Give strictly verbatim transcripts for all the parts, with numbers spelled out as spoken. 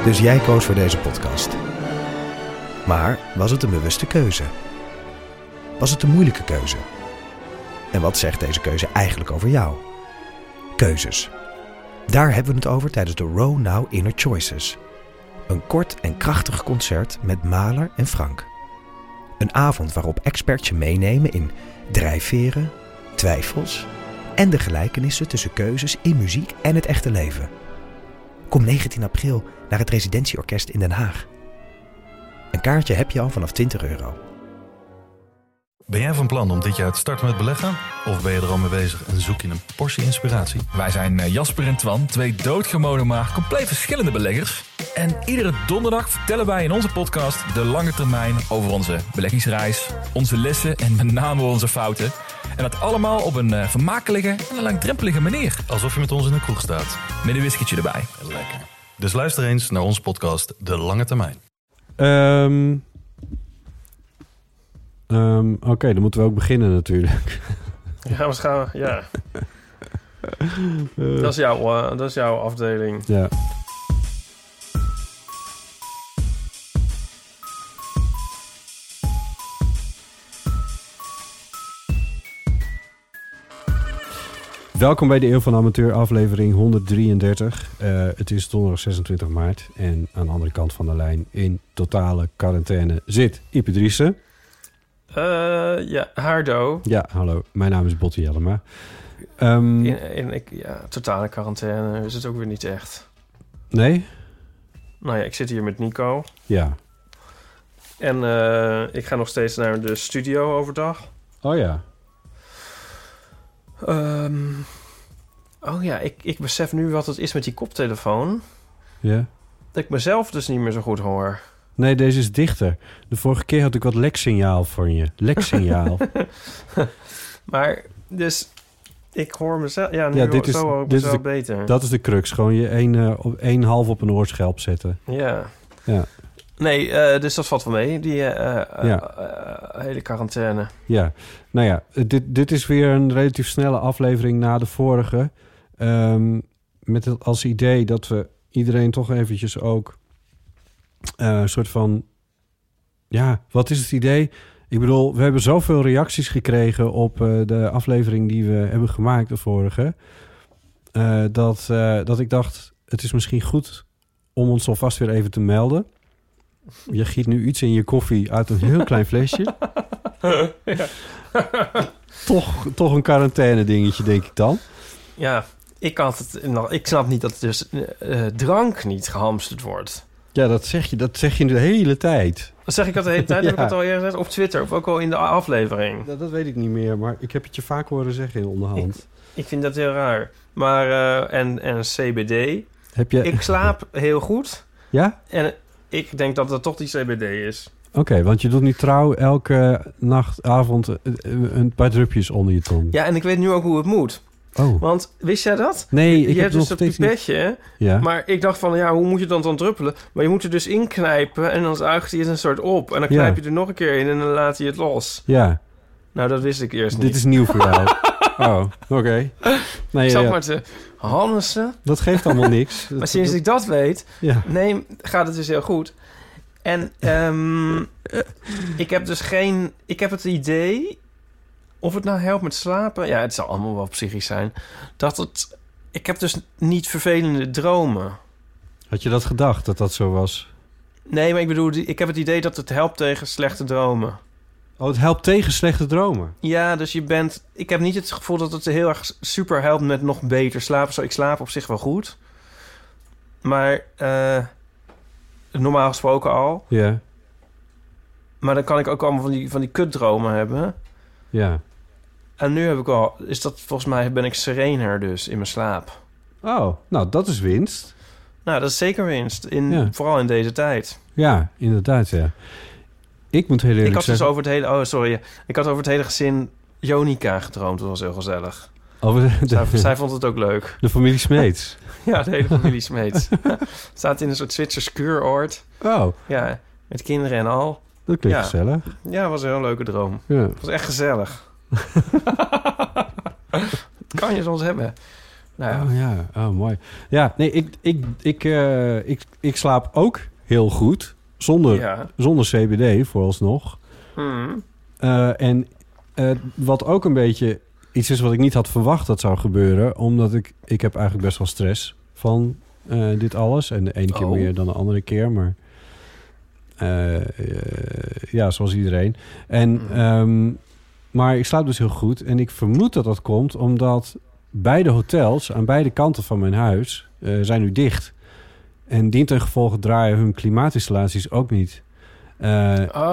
Dus jij koos voor deze podcast. Maar was het een bewuste keuze? Was het een moeilijke keuze? En wat zegt deze keuze eigenlijk over jou? Keuzes. Daar hebben we het over tijdens de Row Now Inner Choices. Een kort en krachtig concert met Mahler en Frank. Een avond waarop experts je meenemen in drijfveren, twijfels en de gelijkenissen tussen keuzes in muziek en het echte leven. Kom negentien april naar het Residentieorkest in Den Haag. Een kaartje heb je al vanaf twintig euro. Ben jij van plan om dit jaar te starten met beleggen? Of ben je er al mee bezig en zoek je een portie inspiratie? Wij zijn Jasper en Twan, twee doodgewone maar compleet verschillende beleggers. En iedere donderdag vertellen wij in onze podcast de lange termijn over onze beleggingsreis, onze lessen en met name onze fouten. En dat allemaal op een uh, vermakelijke en een langdrempelige manier. Alsof je met ons in de kroeg staat. Met een whiskietje erbij. Lekker. Dus luister eens naar onze podcast De Lange Termijn. Um, um, Oké, okay, dan moeten we ook beginnen natuurlijk. Ja, we gaan, ja. uh, dat, is jouw, uh, dat is jouw afdeling. Ja. Welkom bij de Eeuw van de Amateur, aflevering honderddrieëndertig. Uh, het is donderdag zesentwintig maart en aan de andere kant van de lijn in totale quarantaine zit Ipe Driessen. Uh, ja, Hardo. Ja, hallo. Mijn naam is Botte Jellema. Um, in, in, ik, ja, totale quarantaine is het ook weer niet echt. Nee? Nou ja, ik zit hier met Nico. Ja. En uh, ik ga nog steeds naar de studio overdag. Oh ja. Um, oh ja, ik, ik besef nu wat het is met die koptelefoon. Ja. Dat ik mezelf dus niet meer zo goed hoor. Nee, deze is dichter. De vorige keer had ik wat leksignaal voor je. Leksignaal. Maar, dus ik hoor mezelf... Ja, nu ja, dit zo is, hoor ik dit mezelf is de, beter. Dat is de crux. Gewoon je één, uh, op, één half op een oorschelp zetten. Ja. Ja. Nee, uh, dus dat valt wel mee, die uh, ja. uh, uh, hele quarantaine. Ja, nou ja, dit, dit is weer een relatief snelle aflevering na de vorige. Um, met het als idee dat we iedereen toch eventjes ook uh, een soort van... Ja, wat is het idee? Ik bedoel, we hebben zoveel reacties gekregen op uh, de aflevering die we hebben gemaakt, de vorige. Uh, dat, uh, dat ik dacht, het is misschien goed om ons alvast weer even te melden. Je giet nu iets in je koffie uit een heel klein flesje. Ja. toch, toch een quarantaine dingetje, denk ik dan. Ja, ik, had het, nog, ik snap niet dat dus uh, drank niet gehamsterd wordt. Ja, dat zeg je, dat zeg je de hele tijd. Dat zeg ik dat de hele tijd? Ja. Heb ik het al eerder gezegd? Op Twitter, of ook al in de aflevering? Dat, dat weet ik niet meer, maar ik heb het je vaak horen zeggen in onderhand. Ik, ik vind dat heel raar. Maar, uh, en, en C B D. Heb je... Ik slaap heel goed. Ja? En ik denk dat het toch die C B D is. Oké, okay, want je doet nu trouw elke nacht, avond een paar drupjes onder je tong. Ja, en ik weet nu ook hoe het moet. Oh. Want, wist jij dat? Nee, je ik je heb hebt dus nog dat steeds pipetje, niet... Ja. Maar ik dacht van, ja, hoe moet je dan dan druppelen? Maar je moet er dus inknijpen en dan zuigt hij het een soort op. En dan knijp je ja. er nog een keer in en dan laat hij het los. Ja. Nou, dat wist ik eerst Dit niet. is nieuw voor jou. Oh, oké. Okay. Nee, ik zat ja. maar te hannissen. Dat geeft allemaal niks. Maar sinds dat... ik dat weet, ja. nee, gaat het dus heel goed. En um, ik heb dus geen... Ik heb het idee, of het nou helpt met slapen... Ja, het zal allemaal wel psychisch zijn. Dat het... Ik heb dus niet vervelende dromen. Had je dat gedacht, dat dat zo was? Nee, maar ik bedoel, ik heb het idee dat het helpt tegen slechte dromen. Oh, het helpt tegen slechte dromen? Ja, dus je bent... Ik heb niet het gevoel dat het heel erg super helpt met nog beter slapen. Zo, ik slaap op zich wel goed. Maar... Uh, normaal gesproken al. Ja. Maar dan kan ik ook allemaal van die, van die kutdromen hebben. Ja. En nu heb ik al... Is dat volgens mij ben ik serener dus in mijn slaap. Oh, nou dat is winst. Nou, dat is zeker winst. In, ja. Vooral in deze tijd. Ja, inderdaad, ja. Ik moet heel eerlijk ik had zeggen... dus over het hele... Oh, sorry. Ik had over het hele gezin Jonica gedroomd. Dat was heel gezellig. Over de, de, zij, zij vond het ook leuk. De familie Smeets. Ja, de hele familie Smeets. Staat in een soort Zwitsers kuuroord. Oh. Ja, met kinderen en al. Dat klinkt ja. gezellig. Ja, het was een heel leuke droom. Ja. Het was echt gezellig. Dat kan je soms hebben. Nou ja. Oh ja, oh mooi. Ja, nee, ik, ik, ik, uh, ik, ik slaap ook heel goed. Zonder, Ja. zonder C B D vooralsnog. Hmm. Uh, en uh, wat ook een beetje iets is wat ik niet had verwacht dat zou gebeuren. Omdat ik, ik heb eigenlijk best wel stress van uh, dit alles. En de ene keer Oh. meer dan de andere keer. Maar uh, uh, ja, zoals iedereen. En, Hmm. um, maar ik slaap dus heel goed. En ik vermoed dat dat komt omdat beide hotels aan beide kanten van mijn huis uh, zijn nu dicht. En dientengevolge draaien hun klimaatinstallaties ook niet. Uh,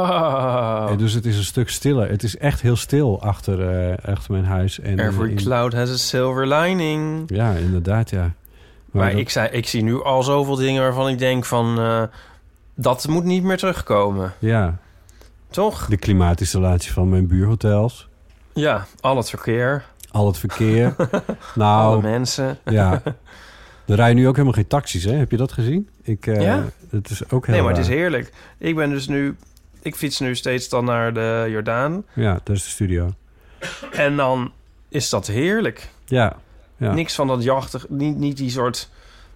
Oh. uh, dus het is een stuk stiller. Het is echt heel stil achter, uh, achter mijn huis. En, Every in, cloud has a silver lining. Ja, inderdaad, ja. Maar, Maar dat, ik, zei, ik zie nu al zoveel dingen waarvan ik denk van... Uh, dat moet niet meer terugkomen. Ja, Toch? de klimaatinstallatie van mijn buurhotels. Ja, al het verkeer. Al het verkeer. Alle nou, mensen. ja. Er rijden nu ook helemaal geen taxis, hè? Heb je dat gezien? Ik, uh, Ja? Het is ook heel Nee, maar raar. het is heerlijk. Ik ben dus nu... Ik fiets nu steeds dan naar de Jordaan. Ja, dat is de studio. En dan is dat heerlijk. Ja, ja. Niks van dat jachtig... Niet, niet die soort...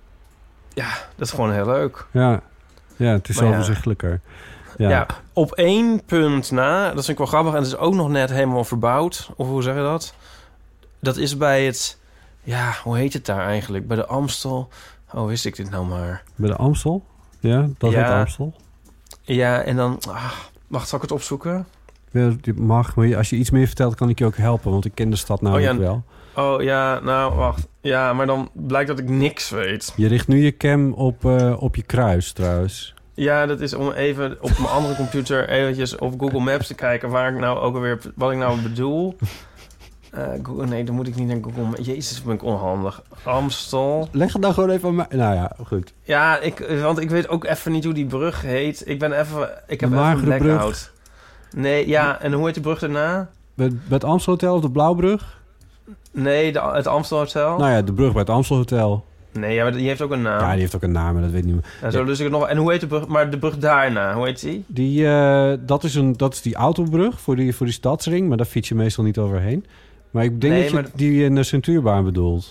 Ja, dat is gewoon heel leuk. Ja, ja het is Maar ja. overzichtelijker. Ja. Ja. op één punt na... Dat vind ik wel grappig. En het is ook nog net helemaal verbouwd. Of hoe zeg je dat? Dat is bij het... Ja, hoe heet het daar eigenlijk? Bij de Amstel. Oh, wist ik dit nou maar. Bij de Amstel? Ja, dat Ja. heet Amstel. Ja, en dan... Ah, wacht, zal ik het opzoeken? Ja, je mag, maar als je iets meer vertelt, kan ik je ook helpen. Want ik ken de stad namelijk Oh, ja. wel. Oh, ja, nou, wacht. Ja, maar dan blijkt dat ik niks weet. Je richt nu je cam op, uh, op je kruis, trouwens. Ja, dat is om even op mijn andere computer... eventjes op Google Maps te kijken... waar ik nou ook alweer... wat ik nou bedoel... Uh, Google, nee, dan moet ik niet naar Google. Jezus, ben ik onhandig. Amstel. Leg het dan gewoon even aan mij. Nou ja, goed. Ja, ik, want ik weet ook even niet hoe die brug heet. Ik ben even... Ik heb De even een Magere blackout. Nee, ja, en hoe heet de brug daarna? Bij, bij het Amstelhotel of de Blauwbrug? Nee, de, het Amstel Hotel. Nou ja, de brug bij het Amstelhotel. Nee, ja, maar die heeft ook een naam. Ja, die heeft ook een naam, maar dat weet ik niet meer. Ja, zo lust ik het nog. En hoe heet de brug? Maar de brug daarna, hoe heet die? Die, uh, dat, is een, dat is die autobrug voor die, voor die stadsring, maar daar fiets je meestal niet overheen. Maar ik denk Nee, dat je maar- die in de Centuurbaan bedoelt.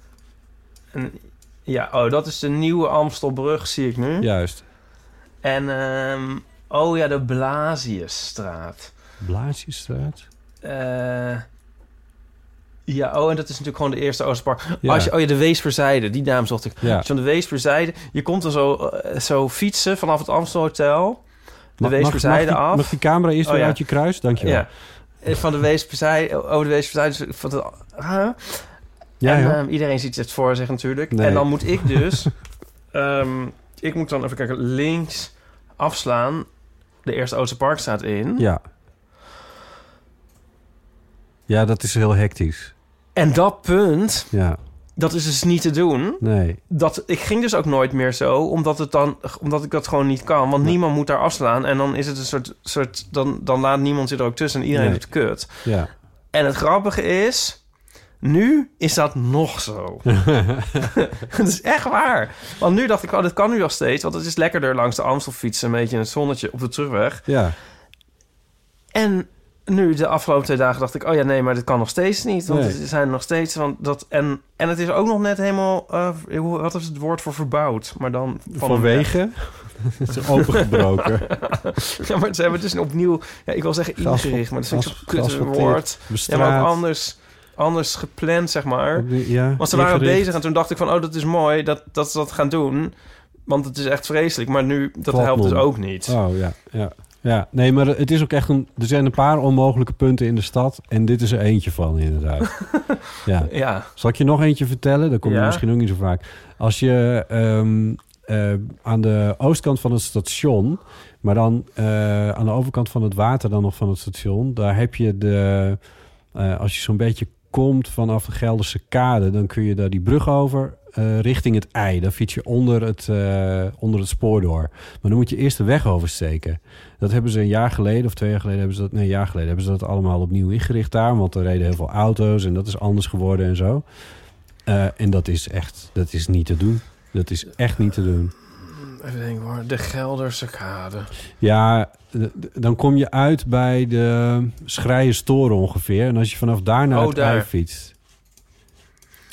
En, ja, oh, dat is de nieuwe Amstelbrug, zie ik nu. Juist. En, ehm, oh ja, de Blasiusstraat. Blaasjesstraat? Eh... Ja, oh, en dat is natuurlijk gewoon de eerste Oosterpark. Ja. Als je, oh ja, de Weesperzijde, die naam zocht ik. Ja. Als je van de Weesperzijde, je komt er zo, uh, zo fietsen vanaf het Amstelhotel, de Mag- Weesperzijde mag, mag die, af. Mag die camera eerst Oh, weer ja. uit je kruis? Dankjewel. Ja, Eh, van de Weesperzijde, over de Weesperzijde, van de, huh? Ja, en ja. uh, iedereen ziet het voor zich natuurlijk. Nee. En dan moet ik dus, um, ik moet dan even kijken, links afslaan, de eerste Oosterparkstraat in. Ja. Ja, dat is heel hectisch. En dat punt, Ja, dat is dus niet te doen. nee. Dat, ik ging dus ook nooit meer zo, omdat, het dan, omdat ik dat gewoon niet kan. Want Nee. niemand moet daar afslaan. En dan is het een soort... soort dan, dan laat niemand zich er ook tussen en iedereen Nee. doet kut. Ja. En het grappige is... Nu is dat nog zo. Het is echt waar. Want nu dacht ik, oh, dit kan nu nog steeds. Want het is lekkerder langs de Amstel fietsen. Een beetje in het zonnetje op de terugweg. Ja. En nu, de afgelopen twee dagen, dacht ik... oh ja, nee, maar dit kan nog steeds niet. Want Nee. er zijn nog steeds... Want dat, en, en het is ook nog net helemaal... Uh, hoe- wat is het woord voor verbouwd? Maar dan van Vanwege? Het is opengebroken. Ja, maar ze hebben het dus opnieuw... Ja, ik wil zeggen Gas- ingericht, maar dat vind ik gas- zo'n kut geasfalteerd, woord. Ja, bestraat. maar ook anders, anders gepland, zeg maar. Ja, Want ze waren ingericht. bezig en toen dacht ik van... oh, dat is mooi dat, dat ze dat gaan doen. Want het is echt vreselijk. Maar nu, dat Valt helpt dus non. ook niet. Oh, ja, ja. Ja, nee, maar het is ook echt een... Er zijn een paar onmogelijke punten in de stad. En dit is er eentje van, inderdaad. Ja. Ja. Zal ik je nog eentje vertellen? Dat komt Ja. misschien ook niet zo vaak. Als je um, uh, aan de oostkant van het station... maar dan uh, aan de overkant van het water dan nog van het station... daar heb je de... Uh, als je zo'n beetje komt vanaf de Gelderse Kade... dan kun je daar die brug over uh, richting het IJ. Dan fiets je onder het, uh, onder het spoor door. Maar dan moet je eerst de weg oversteken. Dat hebben ze een jaar geleden of twee jaar geleden... hebben ze dat, nee, een jaar geleden hebben ze dat allemaal opnieuw ingericht daar... want er reden heel veel auto's en dat is anders geworden en zo. Uh, en dat is echt... dat is niet te doen. Dat is echt niet te doen. Even denken hoor. De Gelderse Kade. Ja, d- d- dan kom je uit bij de Schrijerstoren ongeveer. En als je vanaf daar naar Oh, het daar. IJ fietst...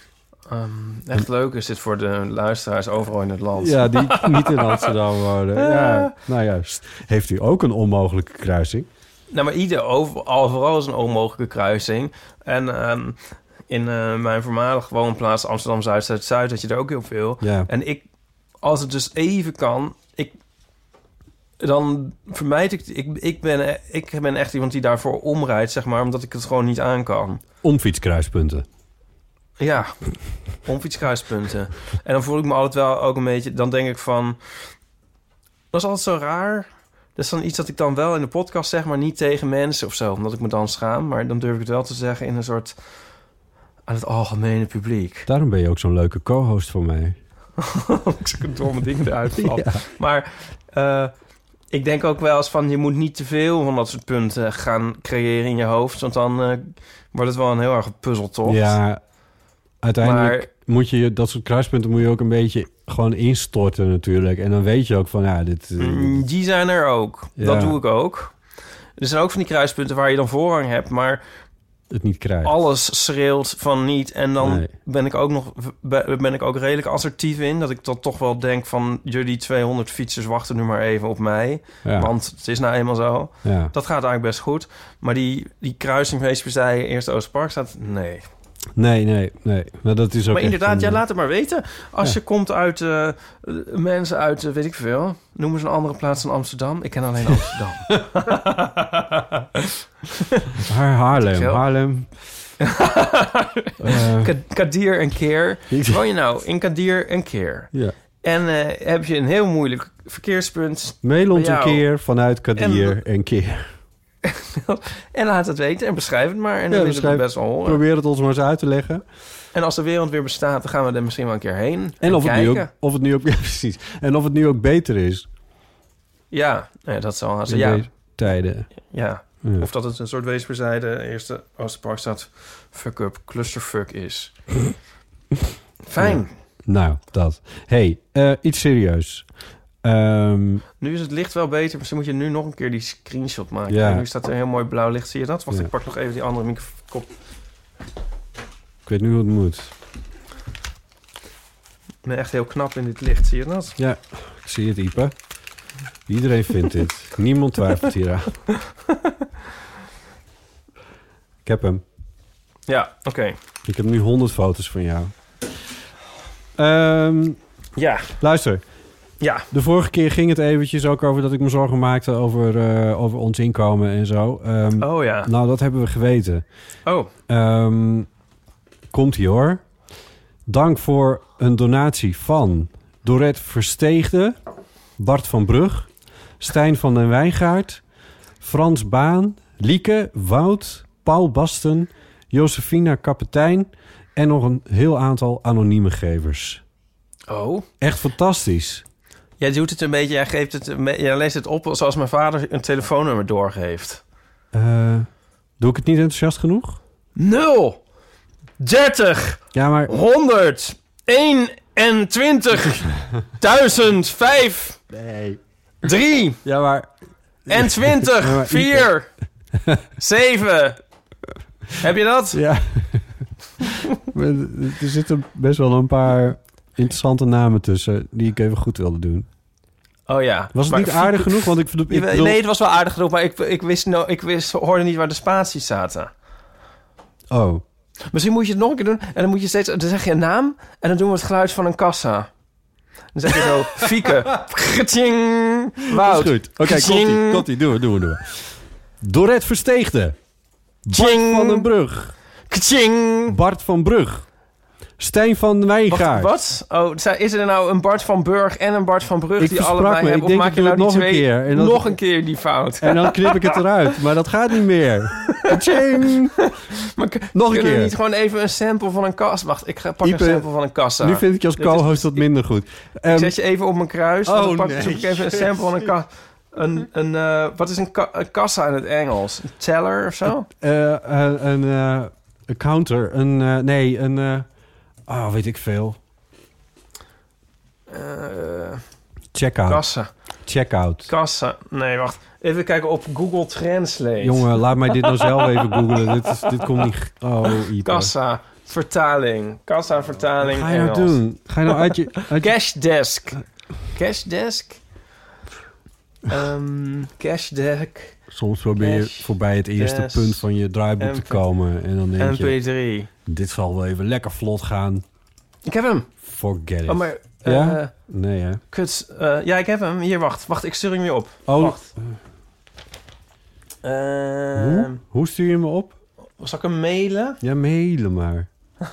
Um, echt leuk is dit voor de luisteraars overal in het land. Ja, die niet in Amsterdam wonen. Ja, nou juist. Heeft u ook een onmogelijke kruising? Nou, maar ieder over, overal is een onmogelijke kruising. En um, in uh, mijn voormalige woonplaats Amsterdam-Zuid, Zuid-Zuid, had je er ook heel veel. Ja. En ik, als het dus even kan, ik, dan vermijd ik, ik, ik ben, ik ben echt iemand die daarvoor omrijdt, zeg maar, omdat ik het gewoon niet aan kan. Omfietskruispunten. Ja, omfietskruispunten. En dan voel ik me altijd wel ook een beetje, dan denk ik van, dat is altijd zo raar. Dat is dan iets dat ik dan wel in de podcast zeg, maar niet tegen mensen of zo, omdat ik me dan schaam. Maar dan durf ik het wel te zeggen in een soort, aan het algemene publiek. Daarom ben je ook zo'n leuke co-host voor mij. Ik zeg het domme dingen eruit vallen. Ja. Maar uh, ik denk ook wel eens van, je moet niet te veel van dat soort punten gaan creëren in je hoofd. Want dan uh, wordt het wel een heel erg puzzeltocht. Ja, uiteindelijk maar, moet je dat soort kruispunten moet je ook een beetje gewoon instorten natuurlijk. En dan weet je ook van, ja, dit... Uh, die zijn er ook. Ja. Dat doe ik ook. Er zijn ook van die kruispunten waar je dan voorrang hebt, maar het niet krijgt. Alles schreeuwt van niet. En dan nee. ben ik ook nog ben ik ook redelijk assertief in. Dat ik dan toch wel denk van, jullie tweehonderd fietsers wachten nu maar even op mij. Ja. Want het is nou eenmaal zo. Ja. Dat gaat eigenlijk best goed. Maar die, die kruising Weesperzijen, Eerste Oosterpark staat, nee. Nee, nee, nee. Maar dat is ook maar inderdaad, een, ja, laat het maar weten. Als ja. je komt uit uh, mensen uit, uh, weet ik veel, noem eens een andere plaats dan Amsterdam. Ik ken alleen Amsterdam. Haar Haarlem, Haarlem. uh, Kadir en Keer. Woon je nou in Kadir en Keer? Ja. En uh, heb je een heel moeilijk verkeerspunt. Mail ons een keer vanuit Kadir en, en Keer. En laat het weten en beschrijf het maar. En dan ja, willen we het best wel horen. Probeer het ons maar eens uit te leggen. En als de wereld weer bestaat, dan gaan we er misschien wel een keer heen. En, en of, kijken. Het nu ook, of het nu ook... Ja, precies. En of het nu ook beter is. Ja, ja dat zal haast. In ja. deze tijden. Ja. ja. Of dat het een soort Weesperzijde, Eerste Oosterparkstad fuck-up, clusterfuck is. Fijn. Ja. Nou, dat. Hey, uh, iets serieus. Um, nu is het licht wel beter. Misschien moet je nu nog een keer die screenshot maken. Ja. Nu staat er een heel mooi blauw licht. Zie je dat? Wacht, ja. Ik pak nog even die andere microfoon. Ik weet nu hoe het moet. Ik ben echt heel knap in dit licht. Zie je dat? Ja, ik zie het, Ipe. Iedereen vindt dit. Niemand twijfelt hieraan. Ik heb hem. Ja, oké. Okay. Ik heb nu honderd foto's van jou. Um, ja. Luister. Ja. De vorige keer ging het eventjes ook over dat ik me zorgen maakte over, uh, over ons inkomen en zo. Um, oh ja. Nou, dat hebben we geweten. Oh. Um, Komt-ie hoor. Dank voor een donatie van Dorette Versteegde, Bart van Brug, Stijn van den Wijngaard, Frans Baan, Lieke, Wout, Paul Basten, Josefina Kapitein en nog een heel aantal anonieme gevers. Oh. Echt fantastisch. Jij doet het een beetje, jij, geeft het, jij leest het op zoals mijn vader een telefoonnummer doorgeeft. Uh, doe ik het niet enthousiast genoeg? Nul! dertig! Ja, maar... honderd! eenentwintig! duizend! vijf! Nee. drie! Ja, maar... En twintig! Ja, vier! zeven! Heb je dat? Ja. Er zitten best wel een paar interessante namen tussen die ik even goed wilde doen. Oh ja. Was het maar, niet aardig genoeg? Want ik, ik bedoel... Nee, het was wel aardig genoeg, maar ik, ik, wist, no, ik wist, hoorde niet waar de spaties zaten. Oh. Misschien moet je het nog een keer doen en dan moet je steeds, dan zeg je een naam en dan doen we het geluid van een kassa. Dan zeg je zo, Fieke. Kaching. Wout. Goed. Oké, okay, komt-ie. Komt-ie. Doen we, doen we, doen we. Dorette Versteegde. Bart van den Brug. Kaching. Bart van Brug. Stijn van Wijngaard. Wat? wat? Oh, is er nou een Bart van Burg en een Bart van Brug ik die allebei me. hebben? Ik of maak je nou nog die een twee keer. En dat... nog een keer die fout? En dan knip ik het eruit. Maar dat gaat niet meer. Kaching. Maar k- nog een keer. niet gewoon even een sample van een kassa? Wacht, ik ga pak Ipe, een sample van een kassa. Nu vind ik je als co-host wat minder goed. Um, ik zet je even op mijn kruis. Oh, dan pak nee. ik even een sample van een kassa. Een, een, uh, wat is een, ka- een kassa in het Engels? Een teller of zo? Uh, uh, een, uh, een counter. Een, uh, nee, een... Uh, oh, weet ik veel. Uh, Checkout. Kassa. Checkout. Kassa. Nee, wacht. Even kijken op Google Translate. Jongen, laat mij dit nou zelf even googlen. dit, is, dit komt niet... Oh, Ipe. Kassa. Vertaling. Kassa, vertaling, Wat ga je nou Engels. doen? Ga je nou uit je... Uit je... Cashdesk. Cashdesk? Um, cashdesk. Soms probeer je Cash, voorbij het eerste desk, punt van je draaiboek te M P komen. En dan denk M je, P drie. dit zal wel even lekker vlot gaan. Ik heb hem. Forget it. Oh, maar... Uh, Ja? Nee, hè? Kut. Uh, ja, ik heb hem. Hier, wacht. Wacht, ik stuur hem weer op. Oh, Wacht. Uh, hoe? Hoe stuur je me op? Zal ik hem mailen? Ja, mailen maar.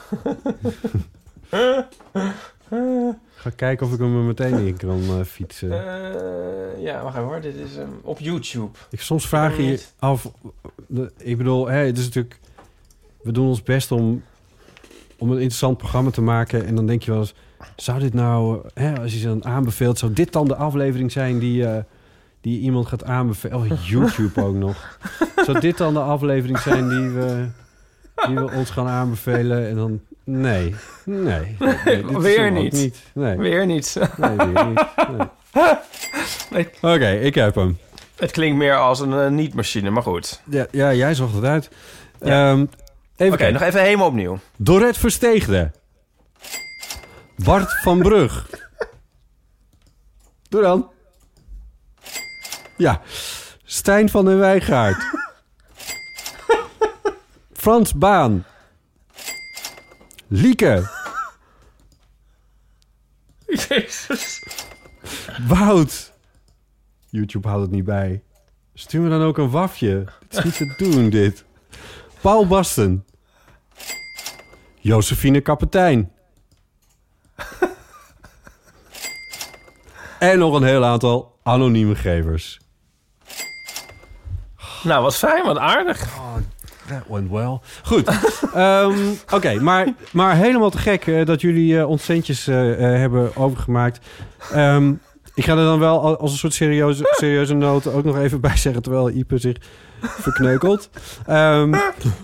Ga kijken of ik hem er meteen in kan uh, fietsen. Uh, ja, wacht even hoor. Dit is um, op YouTube. Ik, soms vraag je je niet. af... de- Ik bedoel, hè, het is natuurlijk... We doen ons best om, om een interessant programma te maken. En dan denk je wel eens... Zou dit nou... Hè, als je ze dan aanbeveelt... Zou dit dan de aflevering zijn die, uh, die iemand gaat aanbevelen? Oh, YouTube ook nog. Zou dit dan de aflevering zijn die we, die we ons gaan aanbevelen? En dan... Nee. Nee. nee, nee dit is Weer hem ook niet. niet. Nee. Weer niet. Nee, weer niet. Nee. Nee. Oké, ik heb hem. Het klinkt meer als een uh, niet-machine, maar goed. Ja, ja, jij zocht het uit. Ja. Ehm, even Oké, kijken. nog even helemaal opnieuw. Dorette Versteegde. Bart van Brug. Doe dan. Ja. Stijn van den Wijngaard. Frans Baan. Lieke. Jezus. Wout. YouTube houdt het niet bij. Stuur me dan ook een wafje. Het is niet te doen, dit. Paul Basten. Josephine Kapitein. En nog een heel aantal anonieme gevers. Nou, wat fijn, wat aardig. That went well. Goed. um, Oké, okay, maar, maar helemaal te gek uh, dat jullie uh, ons centjes uh, uh, hebben overgemaakt. Um, ik ga er dan wel als een soort serieuze, serieuze noot ook nog even bij zeggen... terwijl Ipe zich verkneukelt. Um,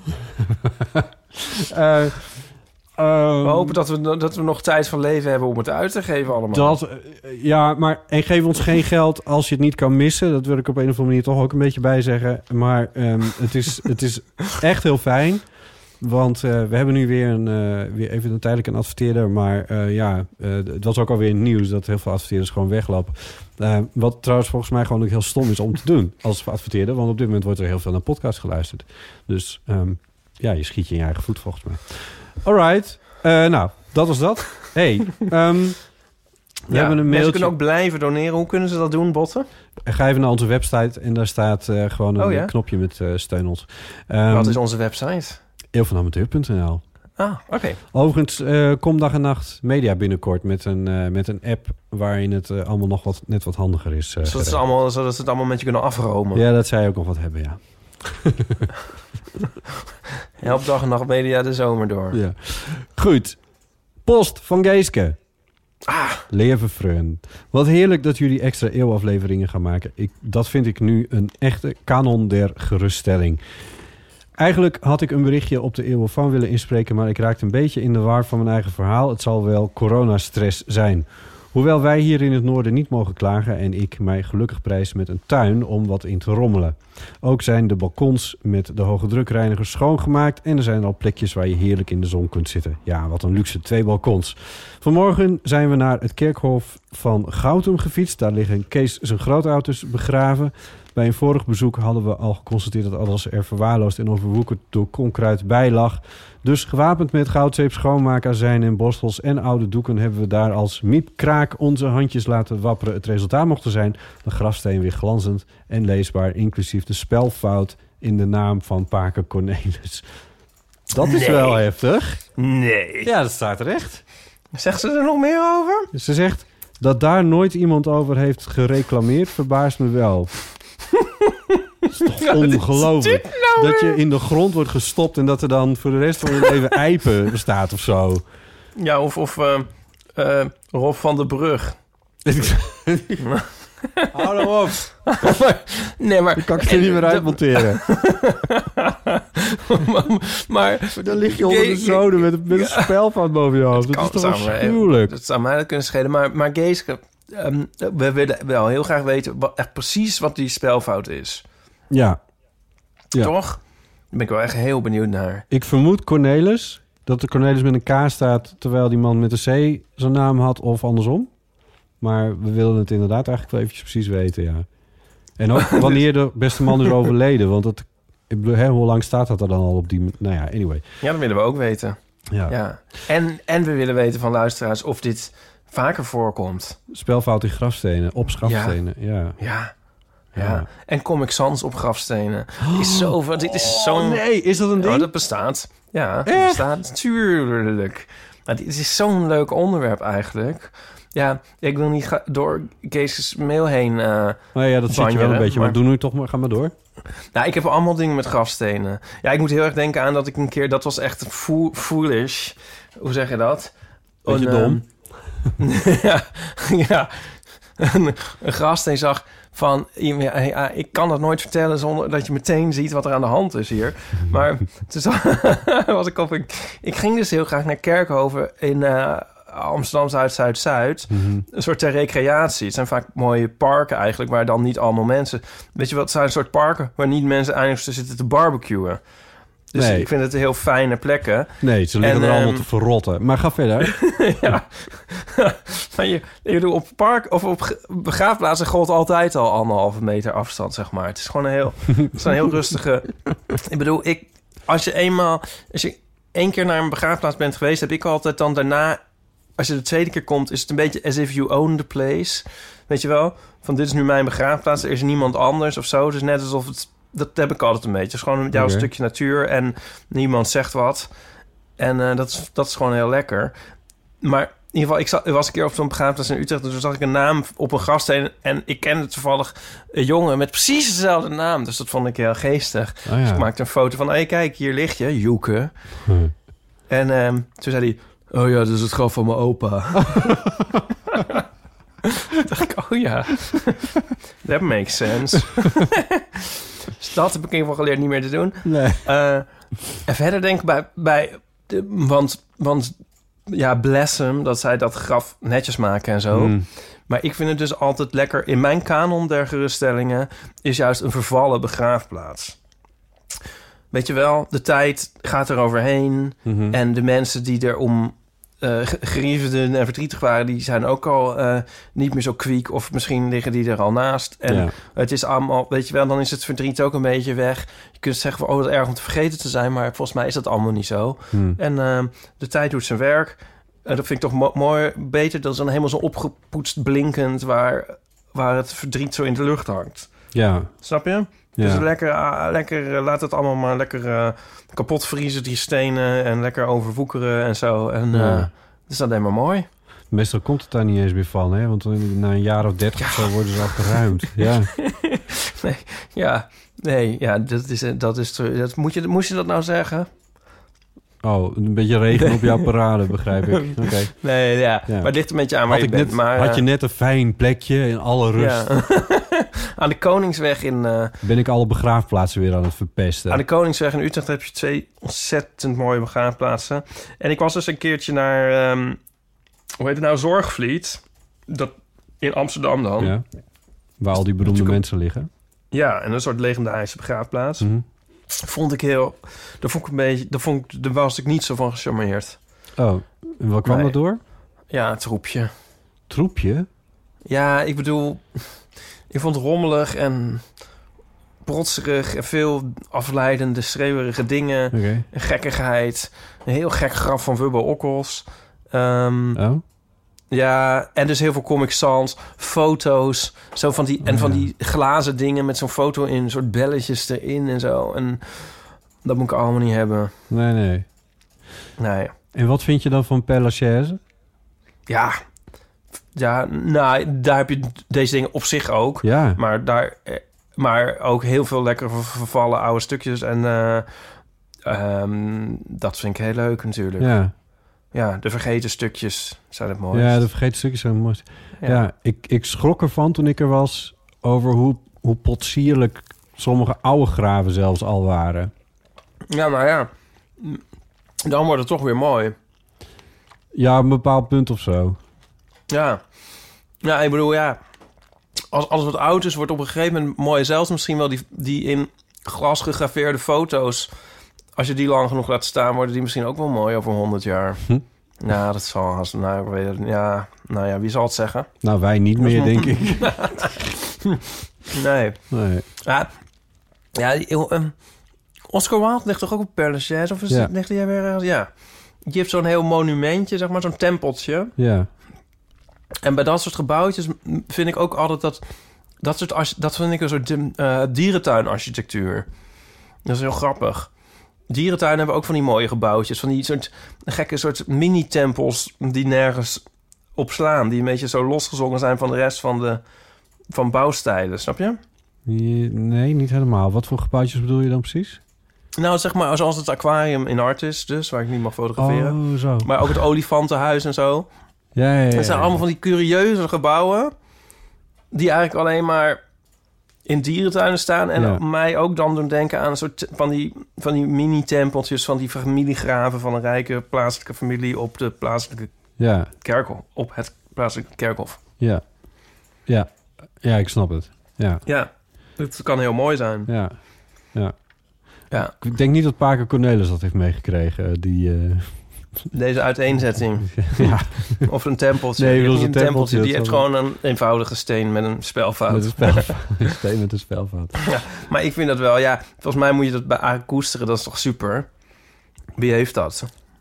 uh, Um, we hopen dat we, dat we nog tijd van leven hebben om het uit te geven allemaal. Dat, uh, ja, maar en geef ons geen geld als je het niet kan missen. Dat wil ik op een of andere manier toch ook een beetje bij zeggen. Maar um, het, is, het is echt heel fijn. Want uh, we hebben nu weer, een, uh, weer even een tijdelijk een adverteerder. Maar uh, ja, uh, het was ook alweer nieuws dat heel veel adverteerders gewoon weglopen. Uh, wat trouwens volgens mij gewoon ook heel stom is om te doen als adverteerder. Want op dit moment wordt er heel veel naar podcast geluisterd. Dus um, ja, je schiet je in je eigen voet volgens mij. Alright, uh, nou, dat was dat. Hey, um, we ja, hebben een mailtje. Mensen kunnen ook blijven doneren. Hoe kunnen ze dat doen, Botten? Ga even naar onze website en daar staat uh, gewoon een oh, ja? knopje met uh, steun ons. Um, Wat is onze website? eeuw van amateur punt n l. Ah, oké. Okay. Overigens, uh, kom dag en nacht media binnenkort met een, uh, met een app waarin het uh, allemaal nog wat, net wat handiger is. Uh, zodat, ze allemaal, zodat ze het allemaal met je kunnen afromen. Ja, dat zij ook nog wat hebben, ja. Help dag en nacht media de zomer door. Ja. Goed. Post van Geeske. Ah. Leven Freun. Wat heerlijk dat jullie extra eeuwafleveringen gaan maken. Ik, dat vind ik nu een echte kanon der geruststelling. Eigenlijk had ik een berichtje op de Eeuw van willen inspreken... maar ik raakte een beetje in de war van mijn eigen verhaal. Het zal wel coronastress zijn. Hoewel wij hier in het noorden niet mogen klagen... en ik mij gelukkig prijs met een tuin om wat in te rommelen. Ook zijn de balkons met de hoge drukreinigers schoongemaakt... en er zijn al plekjes waar je heerlijk in de zon kunt zitten. Ja, wat een luxe, twee balkons. Vanmorgen zijn we naar het kerkhof van Gautum gefietst. Daar liggen Kees zijn grootouders begraven... Bij een vorig bezoek hadden we al geconstateerd dat alles er verwaarloosd en overwoekerd door onkruid bij lag. Dus gewapend met goudzeep, schoonmaakazijn en borstels en oude doeken hebben we daar als miepkraak onze handjes laten wapperen. Het resultaat mocht er zijn de grafsteen weer glanzend en leesbaar, inclusief de spelfout in de naam van Paken Cornelis. Dat is nee. wel heftig. Nee. Ja, dat staat er echt. Zegt ze er nog meer over? Ze zegt dat daar nooit iemand over heeft gereclameerd, verbaast me wel. Dat is toch ongelooflijk. Nou dat je in de grond wordt gestopt... en dat er dan voor de rest van je leven eipen bestaat of zo. Ja, of, of uh, uh, Rob van der Brug. Hou nou op. Nee, maar... Ik kan het er niet meer uitmonteren. maar, maar... Dan lig je onder de zoden met, met een spelfout boven je hoofd. Dat, dat is toch afschuwelijk. Dat zou mij dat kunnen schelen. Maar, maar Geeske... Um, we willen wel heel graag weten wat, echt precies wat die spelfout is. Ja. ja. Toch? Daar ben ik wel echt heel benieuwd naar. Ik vermoed Cornelis. dat de Cornelis met een K staat... terwijl die man met een C zijn naam had of andersom. Maar we willen het inderdaad eigenlijk wel eventjes precies weten, ja. En ook wanneer de beste man is overleden. Want het, ik bedoel, hè, hoe lang staat dat er dan al op die... Nou ja, anyway. Ja, dat willen we ook weten. Ja. Ja. En, en we willen weten van luisteraars of dit vaker voorkomt. Spelfout in grafstenen, op grafstenen, ja. ja. Ja. Ja. Ja. En Comic Sans op grafstenen. Is zo, dit is zo'n... Oh, nee, is dat een ding? Oh, dat bestaat. Ja, dat Echt? bestaat. Tuurlijk. Maar dit is zo'n leuk onderwerp eigenlijk. Ja, ik wil niet ga- door Kees' mail heen... Uh, Nou ja, dat zit je wel een beetje. Maar, maar doe nu toch maar, ga maar door. Nou, ik heb allemaal dingen met grafstenen. Ja, ik moet heel erg denken aan dat ik een keer... Dat was echt fo- foolish. Hoe zeg je dat? Beetje een, dom. Um, ja, ja. Een, een grafsteen zag van... Ja, ja, ik kan dat nooit vertellen zonder dat je meteen ziet wat er aan de hand is hier. Maar toen was ik op... Ik, ik ging dus heel graag naar Kerkhoven in... Uh, Amsterdam Zuid, Zuid, Zuid. Mm-hmm. Een soort ter recreatie. Het zijn vaak mooie parken eigenlijk, waar dan niet allemaal mensen... Weet je wat, het zijn een soort parken waar niet mensen eindig zitten te barbecuen. Dus nee. Ik vind het heel fijne plekken. Nee, ze liggen en, er allemaal um, te verrotten. Maar ga verder. Ja. Maar je, je doet op park of op begraafplaatsen gold altijd al anderhalve meter afstand, zeg maar. Het is gewoon een heel, het is een heel rustige... Ik bedoel, ik, als je eenmaal... Als je één keer naar een begraafplaats bent geweest, heb ik altijd dan daarna... Als je de tweede keer komt, is het een beetje as if you own the place. Weet je wel? Van dit is nu mijn begraafplaats, er is niemand anders of zo. Dus net alsof het... Dat heb ik altijd een beetje. Het is gewoon jouw okay. stukje natuur en niemand zegt wat. En uh, dat, is, dat is gewoon heel lekker. Maar in ieder geval, ik zat, was een keer op zo'n begraafplaats in Utrecht... en toen zag ik een naam op een grafsteen... en ik kende toevallig een jongen met precies dezelfde naam. Dus dat vond ik heel geestig. Oh, ja. Dus ik maakte een foto van... hé, hey, kijk, hier ligt je, Joeke. Hm. En um, toen zei hij... oh ja, dat is het graf van mijn opa. Toen dacht ik, oh ja, that makes sense. Dus dat heb ik in ieder geval geleerd niet meer te doen. Nee. Uh, en verder denk ik bij... bij de, want, want ja, bless hem, dat zij dat graf netjes maken en zo. Mm. Maar ik vind het dus altijd lekker... In mijn kanon der geruststellingen is juist een vervallen begraafplaats. Weet je wel, de tijd gaat er overheen. Mm-hmm. En de mensen die er om uh, geriefden en verdrietig waren... die zijn ook al uh, niet meer zo kwiek. Of misschien liggen die er al naast. En ja. Het is allemaal, weet je wel, dan is het verdriet ook een beetje weg. Je kunt zeggen van, oh, wat erg om te vergeten te zijn. Maar volgens mij is dat allemaal niet zo. Mm. En uh, de tijd doet zijn werk. Uh, dat vind ik toch mo- mooi, beter. Dat is dan helemaal zo opgepoetst, blinkend... waar, waar het verdriet zo in de lucht hangt. Ja. Snap je? Ja. Dus lekker, uh, lekker uh, laat het allemaal maar lekker uh, kapot vriezen, die stenen... en lekker overwoekeren en zo. En uh, ja. Dat is alleen maar mooi. Meestal komt het daar niet eens meer van, hè? Want na een jaar of dertig ja. of zo worden ze afgeruimd. Ja. nee, ja, nee, ja, dat is... Dat is dat, moet je, moest je dat nou zeggen? Oh, een beetje regen op jouw parade, begrijp ik. Okay. Nee, ja. ja, maar het ligt een beetje aan waar had je ik bent. Net, maar, had je net een fijn plekje in alle rust? Ja. Aan de Koningsweg in... Uh, ben ik alle begraafplaatsen weer aan het verpesten. Aan de Koningsweg in Utrecht heb je twee ontzettend mooie begraafplaatsen. En ik was dus een keertje naar... Um, hoe heet het nou? Zorgvliet. Dat, in Amsterdam dan. Ja. Waar al die beroemde mensen liggen. Ja, en een soort legendarische begraafplaats. Mm-hmm. Vond ik heel... Daar vond ik een beetje... Daar, vond ik, daar was ik niet zo van gecharmeerd. Oh, en wat kwam nee. dat door? Ja, het troepje. Troepje? Ja, ik bedoel... Ik vond het rommelig en protserig en veel afleidende, schreeuwerige dingen. Okay. En gekkigheid. Een heel gek graf van Wubbe Okkels. Um, oh? Ja, en dus heel veel Comic Sans, foto's. Zo van die, oh, en van ja. die glazen dingen met zo'n foto in, een soort belletjes erin en zo. En dat moet ik allemaal niet hebben. Nee, nee. Nee. En wat vind je dan van Père Lachaise? Ja... Ja, nou, daar heb je deze dingen op zich ook. Ja. Maar, daar, maar ook heel veel lekker vervallen oude stukjes. En uh, um, dat vind ik heel leuk natuurlijk. Ja. Ja, de vergeten stukjes zijn het mooist. Ja, de vergeten stukjes zijn het mooist. Ja, ja ik, ik schrok ervan toen ik er was... over hoe, hoe potsierlijk sommige oude graven zelfs al waren. Ja, maar ja. Dan wordt het toch weer mooi. Ja, op een bepaald punt of zo. Ja. Ja, ik bedoel, ja. Als alles wat oud is, wordt op een gegeven moment mooi. Zelfs misschien wel die, die in glas gegraveerde foto's als je die lang genoeg laat staan, worden die misschien ook wel mooi over honderd jaar. Hm? Nou, dat zal haast... Nou, ik weet het, ja, nou ja, wie zal het zeggen? Nou, wij niet meer, denk ik. Nee. Nee. Ja, ja die, um, Oscar Wilde ligt toch ook op Père Lachaise? Of is Ja. het, ligt die weer ergens? Ja. Je hebt zo'n heel monumentje, zeg maar, zo'n tempeltje. Ja. En bij dat soort gebouwtjes vind ik ook altijd dat... Dat, soort, arch- dat vind ik een soort uh, dierentuinarchitectuur. Dat is heel grappig. Dierentuinen hebben ook van die mooie gebouwtjes. Van die soort gekke soort mini-tempels die nergens op slaan. Die een beetje zo losgezongen zijn van de rest van de van bouwstijlen. Snap je? Nee, niet helemaal. Wat voor gebouwtjes bedoel je dan precies? Nou, zeg maar zoals het aquarium in Artis, dus waar ik niet mag fotograferen. Oh, zo. Maar ook het olifantenhuis en zo. Ja, ja, ja. Het zijn allemaal van die curieuze gebouwen die eigenlijk alleen maar in dierentuinen staan. En Ja. mij ook dan doen denken aan een soort van die, van die mini-tempeltjes van die familiegraven van een rijke plaatselijke familie op de plaatselijke Ja, kerkhof. Op het plaatselijke kerkhof. ja. Ja, ja, ik snap het. Ja, Ja, het kan heel mooi zijn. ja, ja. Ja, Ik denk niet dat Paco Cornelis dat heeft meegekregen, die... eh, deze uiteenzetting. ja, Of een tempeltje. Nee, Die ik heeft bedoel niet een een tempeltje. tempeltje, Die dat heeft zal- gewoon een eenvoudige steen met een spelfout. met een spelfout. Een steen met een spelfout. Maar ik vind dat wel, ja, volgens mij moet je dat bij A koesteren. Dat is toch super? Wie heeft dat?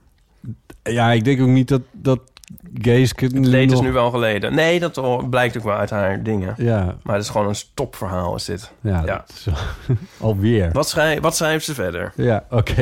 Ja, ik denk ook niet dat, dat Geeske... Het leed is nu wel geleden. Nee, dat blijkt ook wel uit haar dingen. Ja, Maar het is gewoon een stopverhaal, is dit. ja, Ja. dat is wel- alweer. Wat, schrij, wat schrijft ze verder? Ja, oké.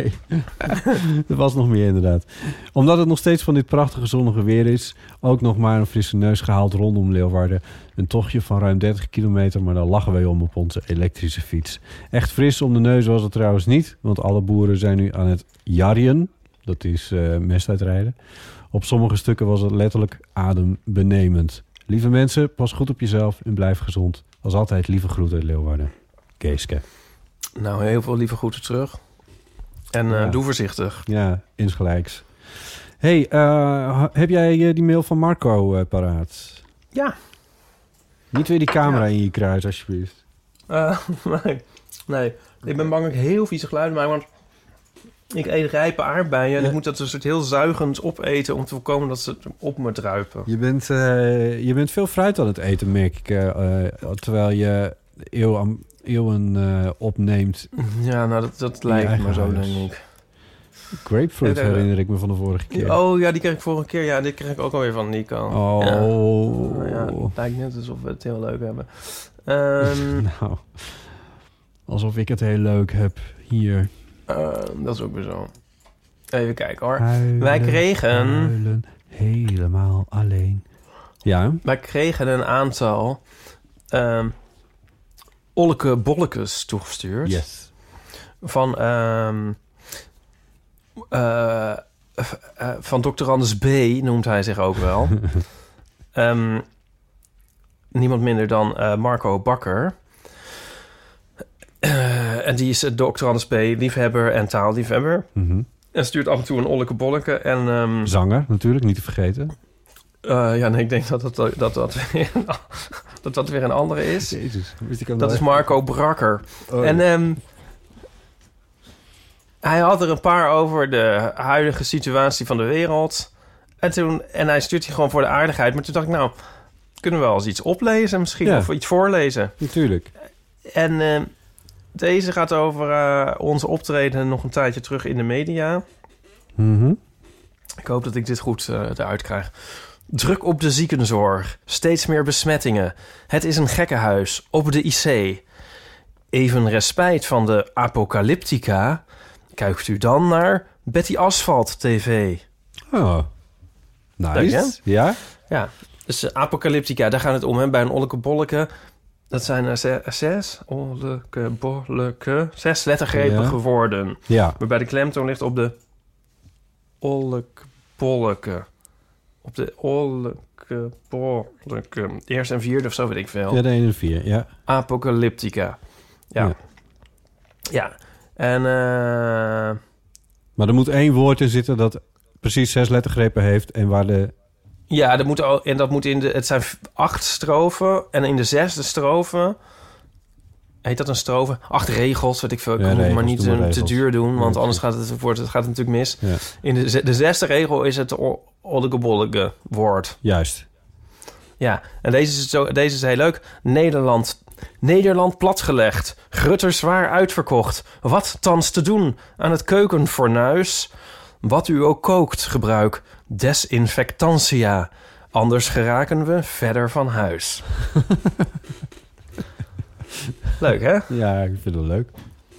Er was nog meer inderdaad. Omdat het nog steeds van dit prachtige zonnige weer is... ook nog maar een frisse neus gehaald rondom Leeuwarden. Een tochtje van ruim dertig kilometer... maar dan lachen wij om op onze elektrische fiets. Echt fris om de neus was het trouwens niet... want alle boeren zijn nu aan het jarrien. Dat is uh, mest uitrijden. Op sommige stukken was het letterlijk adembenemend. Lieve mensen, pas goed op jezelf en blijf gezond. Als altijd, lieve groeten uit Leeuwarden. Geeske. Nou, heel veel lieve groeten terug. En uh, Ja. doe voorzichtig. Ja, insgelijks. Hey, uh, heb jij uh, die mail van Marco uh, paraat? Ja. Niet weer die camera Ja. in je kruis, alsjeblieft. Uh, nee. nee, ik ben bang dat ik heel vieze geluiden maak, want ik eet rijpe aardbeien en Ja. ik moet dat een soort heel zuigend opeten om te voorkomen dat ze op me druipen. Je bent, uh, je bent veel fruit aan het eten, merk ik. Uh, uh, terwijl je eeuw, eeuwen uh, opneemt. Ja, nou, dat, dat je lijkt eigen me zo, huis. denk ik. Grapefruit Ja, ja, ja. herinner ik me van de vorige keer. Oh ja, die kreeg ik vorige keer. Ja, die kreeg ik ook alweer van Nico. Oh. Ja. Nou ja, het lijkt net alsof we het heel leuk hebben. Ehm, Nou, alsof ik het heel leuk heb hier. uh, dat is ook weer zo. Even kijken hoor. Huilen, Wij kregen- huilen, helemaal alleen. Ja? Wij kregen een aantal um, olleke bollekes toegestuurd. Yes. Van, um, uh, uh, van dokter Anders B. noemt hij zich ook wel. um, niemand minder dan uh, Marco Bakker. Uh, en die is uh, dokter Anders B. liefhebber en taalliefhebber. Mm-hmm. En stuurt af en toe een olleke bolleke. En, um, Zanger, natuurlijk, niet te vergeten. uh, ja, nee, ik denk dat dat, dat, dat, weer, een, dat dat weer een andere is. Jezus. Wist ik Dat is Marco Brakker. Oh. En um, hij had er een paar over de huidige situatie van de wereld. En, toen, en hij stuurt die gewoon voor de aardigheid. Maar toen dacht ik, nou, kunnen we wel eens iets oplezen misschien? Ja. Of iets voorlezen? Natuurlijk. En uh, deze gaat over uh, onze optreden nog een tijdje terug in de media. Mm-hmm. Ik hoop dat ik dit goed uh, eruit krijg. Druk op de ziekenzorg. Steeds meer besmettingen. Het is een gekkenhuis. Op de I C. Even respijt van de apocalyptica. Kijkt u dan naar Betty Asphalt T V. Oh. Dank Nice. je. Ja? Ja, dus uh, apocalyptica, daar gaat het om. Hè? Bij een olleke bolleke. Dat zijn uh, zes, zes olleke bolleke. Zes lettergrepige Ja. woorden. Ja. Waarbij de klemtoon ligt op de olleke bolleke. Op de olleke bolleke. Eerste en vierde of zo, weet ik veel. Ja, de ene en vier, ja. Apocalyptica. Ja. Ja. Ja. En uh, Maar er moet één woord in zitten dat precies zes lettergrepen heeft en waar de... ja, dat moet, al, en dat moet in de... Het zijn acht strofen. En in de zesde strofe heet dat een strofe? Acht regels, weet ik veel. Ik Ja, moet regels, maar niet doe maar te, te regels. duur doen, want Ja, anders gaat het, wordt het, gaat het natuurlijk mis. Ja. In de, ze- de zesde regel is het o- olleke-bolleke woord. Juist. Ja, en deze is, zo, deze is heel leuk. Nederland, Nederland platgelegd. Grutter zwaar uitverkocht. Wat thans te doen aan het keukenfornuis? Wat u ook kookt, gebruik desinfectantia. Anders geraken we verder van huis. Leuk, hè? Ja, ik vind het leuk.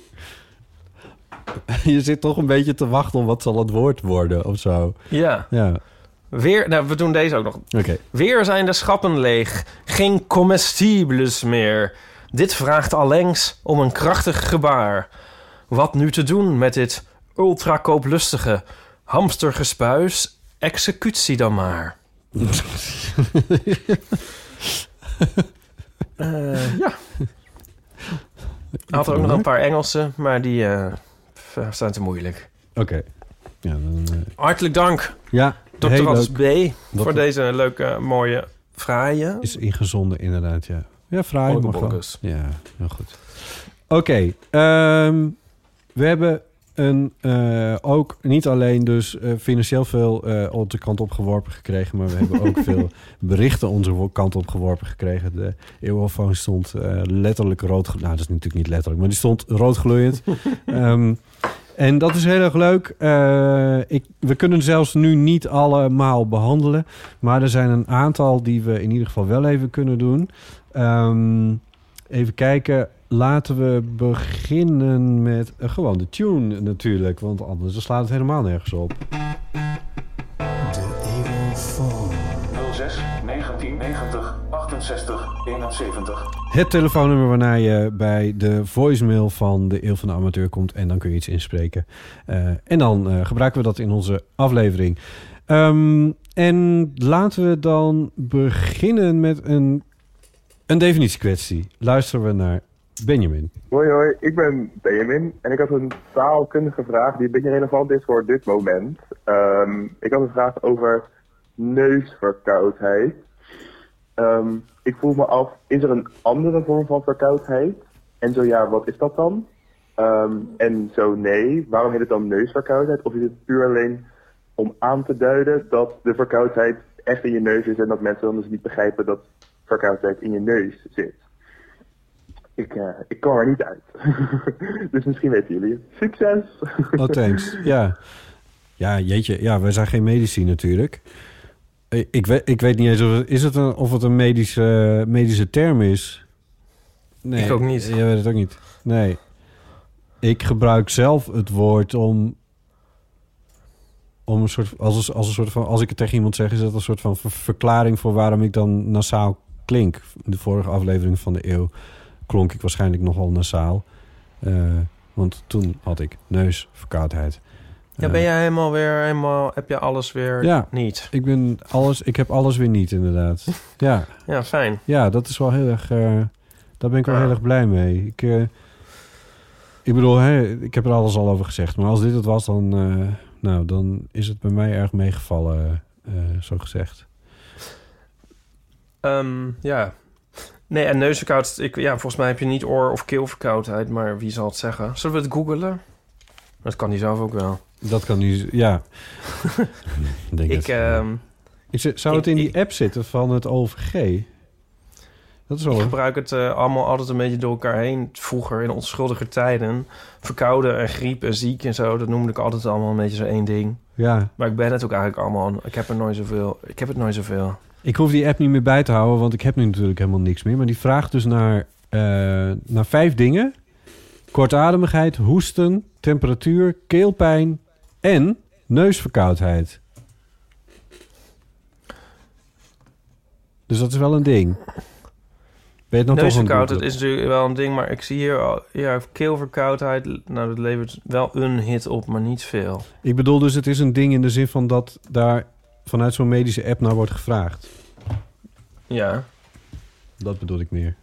Je zit toch een beetje te wachten op wat zal het woord worden of zo. Ja. Ja, Weer, nou, we doen deze ook nog. oké. Weer zijn de schappen leeg. Geen comestibles meer. Dit vraagt allengs om een krachtig gebaar. Wat nu te doen met dit ultrakooplustige hamstergespuis? Executie dan maar. uh, ja. Hij had er ook nog een paar Engelse, maar die uh, zijn te moeilijk. Oké. Ja, dan, uh, Hartelijk dank, ja, dokter heel Hans B. leuk. voor Dokter- deze leuke, mooie fraaie. Is ingezonden inderdaad, ja. Ja, fraai. mag wel. Olleke-bollekes. Ja, heel goed. Oké, ehm, we hebben een, uh, ook niet alleen dus uh, financieel veel uh, onze kant op geworpen gekregen, maar we hebben ook veel berichten onze wo- kant op geworpen gekregen. De eeuwofoon stond uh, letterlijk rood... ge- Nou, dat is natuurlijk niet letterlijk, maar die stond rood gloeiend. um, en dat is heel erg leuk. Uh, ik, we kunnen zelfs nu niet allemaal behandelen, maar er zijn een aantal die we in ieder geval wel even kunnen doen. Um, even kijken... Laten we beginnen met uh, gewoon de tune natuurlijk. Want anders dan slaat het helemaal nergens op. nul zes negentien negentig achtenzestig eenenzeventig. Het telefoonnummer waarna je bij de voicemail van de Eeuw van de Amateur komt. En dan kun je iets inspreken. Uh, en dan uh, gebruiken we dat in onze aflevering. Um, en laten we dan beginnen met een, een definitiekwestie. Luisteren we naar... Benjamin. Hoi hoi, ik ben Benjamin en ik had een taalkundige vraag die een beetje relevant is voor dit moment. Um, ik had een vraag over neusverkoudheid. Um, ik vroeg me af, is er een andere vorm van verkoudheid? En zo ja, wat is dat dan? Um, en zo nee, waarom heet het dan neusverkoudheid? Of is het puur alleen om aan te duiden dat de verkoudheid echt in je neus is en dat mensen dan dus niet begrijpen dat verkoudheid in je neus zit? Ik, uh, ik kom er niet uit. Dus misschien weten jullie het. Succes! Oh, thanks. Ja. Ja, jeetje. Ja, wij zijn geen medici natuurlijk. Ik weet, ik weet niet eens of het, is het een, of het een medische, medische term is. Nee, Ik ook niet. Je weet het ook niet. Nee. Ik gebruik zelf het woord om... om een soort, als, als, een soort van, als ik het tegen iemand zeg, is dat een soort van ver- verklaring voor waarom ik dan nasaal klink. In de vorige aflevering van de eeuw klonk ik waarschijnlijk nogal nasaal. Uh, want toen had ik neusverkoudheid. Ja, ben jij helemaal weer, helemaal, heb je alles weer Ja. niet? Ik ben alles, ik heb alles weer niet, inderdaad. Ja, Ja, fijn. ja, dat is wel heel erg... Uh, daar ben ik wel Ja. heel erg blij mee. Ik, uh, ik bedoel, hè, ik heb er alles al over gezegd. Maar als dit het was, dan, uh, nou, dan is het bij mij erg meegevallen, uh, zo gezegd. Um, ja. Nee, en neusverkoudheid, ik, ja, volgens mij heb je niet oor- of keelverkoudheid, maar wie zal het zeggen? Zullen we het googelen? Dat kan hij zelf ook wel. Dat kan nu, ja. Denk Ik, het. um, Is het, zou het in die app zitten van het O V G? Dat is wel... ik gebruik het uh, allemaal altijd een beetje door elkaar heen. Vroeger, in onschuldige tijden. Verkouden en griep en ziek en zo. Dat noemde ik altijd allemaal een beetje zo één ding. Ja. Maar ik ben het ook eigenlijk allemaal... Ik heb er nooit zoveel... Ik heb het nooit zoveel. Ik hoef die app niet meer bij te houden, want ik heb nu natuurlijk helemaal niks meer. Maar die vraagt dus naar, uh, naar vijf dingen. Kortademigheid, hoesten, temperatuur, keelpijn en neusverkoudheid. Dus dat is wel een ding. Ben je het dan toch aan het Neusverkoudheid googlen? is natuurlijk wel een ding, maar ik zie hier al... Ja, keelverkoudheid, nou, dat levert wel een hit op, maar niet veel. Ik bedoel dus, het is een ding in de zin van dat daar vanuit zo'n medische app naar wordt gevraagd. Ja. Dat bedoel ik meer.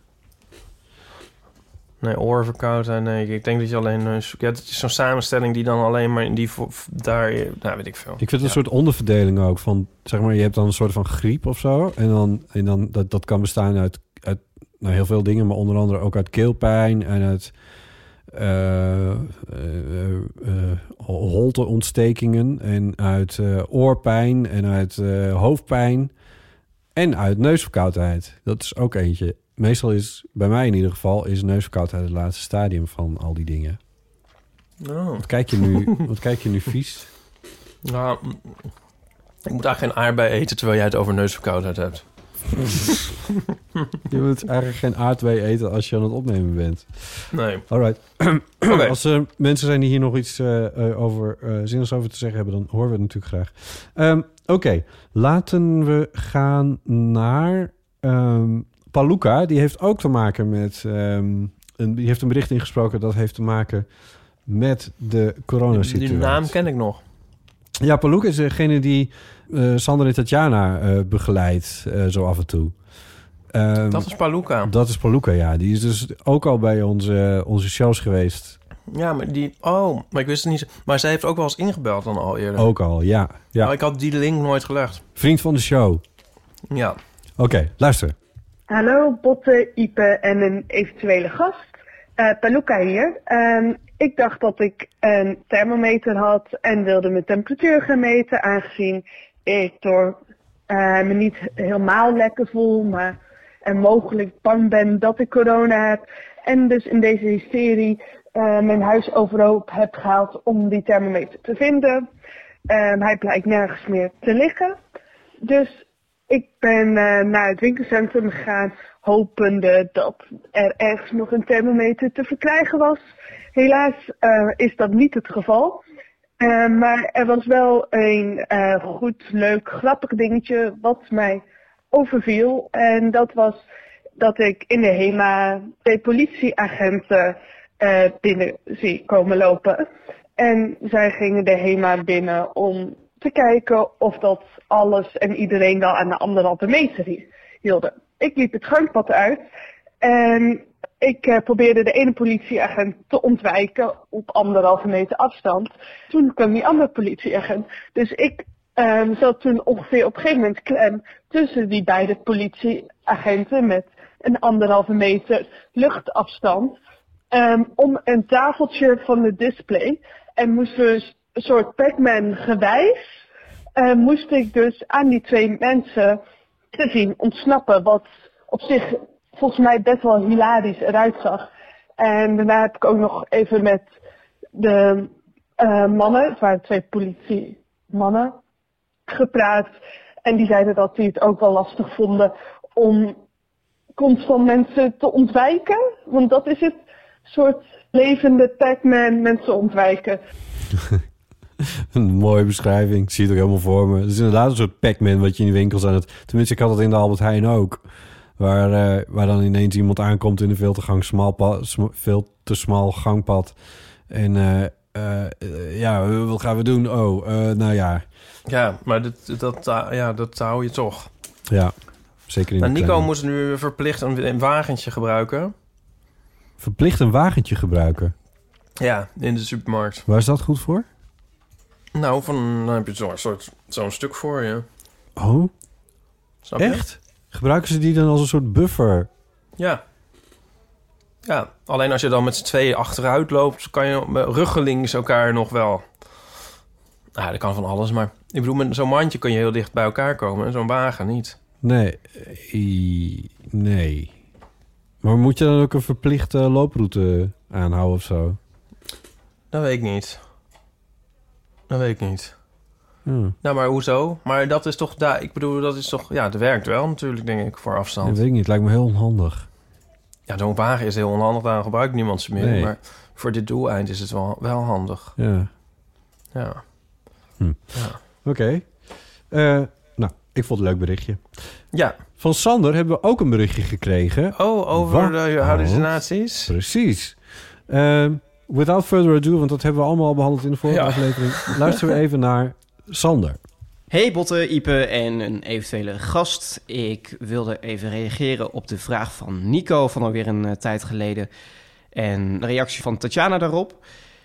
Nee, oorverkoudheid, nee. Ik denk dat je alleen neus... Ja, het is zo'n samenstelling die dan alleen maar in die... vo- daar... Nou, weet ik veel. Ik vind het Ja. een soort onderverdeling ook van, zeg maar, je hebt dan een soort van griep of zo. En dan, en dan dat, dat kan bestaan uit, uit nou, heel veel dingen, maar onder andere ook uit keelpijn en uit uh, uh, uh, holteontstekingen en uit uh, oorpijn en uit uh, hoofdpijn en uit neusverkoudheid. Dat is ook eentje. Meestal is, bij mij in ieder geval, is neusverkoudheid het laatste stadium van al die dingen. Oh. Wat kijk je nu, wat kijk je nu vies? Nou, ik moet eigenlijk geen aardbei eten terwijl jij het over neusverkoudheid hebt. Je moet eigenlijk geen aardbei eten als je aan het opnemen bent. Nee. Alright. Okay. Als er mensen zijn die hier nog iets uh, uh, over uh, zinnigs over te zeggen hebben, dan horen we het natuurlijk graag. Um, Oké, okay. Laten we gaan naar um, Paluca. Die heeft ook te maken met... Um, een, die heeft een bericht ingesproken dat heeft te maken met de coronasituatie. Die naam ken ik nog. Ja, Paluca is degene die uh, Sander en Tatjana uh, begeleidt, uh, zo af en toe. Um, dat is Paluca. Dat is Paluca, ja. Die is dus ook al bij onze, onze shows geweest. Ja, maar die... Oh, maar ik wist het niet. Maar zij heeft ook wel eens ingebeld dan al eerder. Ook al, ja. ja. Maar ik had die link nooit gelegd. Vriend van de show. Ja. Oké, okay, luister. Hallo, Botte, Ipe en een eventuele gast. Uh, Paluca hier. Um, ik dacht dat ik een thermometer had en wilde mijn temperatuur gaan meten, aangezien ik door uh, me niet helemaal lekker voel, maar en mogelijk bang ben dat ik corona heb. En dus in deze hysterie uh, mijn huis overhoop heb gehaald om die thermometer te vinden. Um, hij blijkt nergens meer te liggen. Dus ik ben uh, naar het winkelcentrum gegaan, hopende dat er ergens nog een thermometer te verkrijgen was. Helaas uh, is dat niet het geval. Uh, maar er was wel een uh, goed, leuk, grappig dingetje wat mij overviel. En dat was dat ik in de HEMA twee politieagenten uh, binnen zie komen lopen. En zij gingen de HEMA binnen om te kijken of dat alles en iedereen wel aan de anderhalve meter hielden. Ik liep het gangpad uit en ik uh, probeerde de ene politieagent te ontwijken op anderhalve meter afstand. Toen kwam die andere politieagent. Dus ik um, zat toen ongeveer op een gegeven moment klem tussen die beide politieagenten met een anderhalve meter luchtafstand. Um, om een tafeltje van het display. En moesten we een soort Pac-Man gewijs. Uh, moest ik dus aan die twee mensen te zien ontsnappen. Wat op zich volgens mij best wel hilarisch eruit zag. En daarna heb ik ook nog even met de uh, mannen, het waren twee politiemannen, gepraat. En die zeiden dat die het ook wel lastig vonden om constant mensen te ontwijken. Want dat is het soort levende Pac-Man, mensen ontwijken. Een mooie beschrijving. Ik zie het ook helemaal voor me. Het is inderdaad een soort Pac-Man wat je in de winkels aan het... Tenminste, ik had het in de Albert Heijn ook. Waar, uh, waar dan ineens iemand aankomt in een veel te, gang smal pad, sm- veel te smal gangpad. En uh, uh, uh, ja, wat gaan we doen? Oh, uh, nou ja. Ja, maar dat, dat, uh, ja, dat hou je toch. Ja, zeker in nou, de Nico kleine. moest nu verplicht een, een wagentje gebruiken. Verplicht een wagentje gebruiken? Ja, in de supermarkt. Waar is dat goed voor? Nou, van, dan heb je zo'n soort zo'n stuk voor je. Oh, Snap je? echt? Gebruiken ze die dan als een soort buffer? Ja. Ja, alleen als je dan met z'n tweeën achteruit loopt, kan je ruggelings elkaar nog wel... Nou, dat kan van alles, maar... Ik bedoel, met zo'n mandje kun je heel dicht bij elkaar komen en zo'n wagen niet. Nee, I- nee. Maar moet je dan ook een verplichte looproute aanhouden of zo? Dat weet ik niet. Dat weet ik niet. Hmm. Nou, maar hoezo? Maar dat is toch... daar. Ik bedoel, dat is toch... Ja, het werkt wel natuurlijk, denk ik, voor afstand. Dat weet ik niet. Het lijkt me heel onhandig. Ja, zo'n wagen is heel onhandig. Daarom gebruikt niemand ze meer. Nee. Maar voor dit doeleind is het wel, wel handig. Ja. Ja. Hm. Ja. Oké. Okay. Uh, nou, ik vond het een leuk berichtje. Ja. Van Sander hebben we ook een berichtje gekregen. Oh, over Wat? de hallucinaties? Precies. Uh, without further ado, want dat hebben we allemaal al behandeld in de vorige Ja. aflevering. Luisteren we even naar Sander. Hey Botte, Ipe en een eventuele gast. Ik wilde even reageren op de vraag van Nico van alweer een uh, tijd geleden. En de reactie van Tatjana daarop.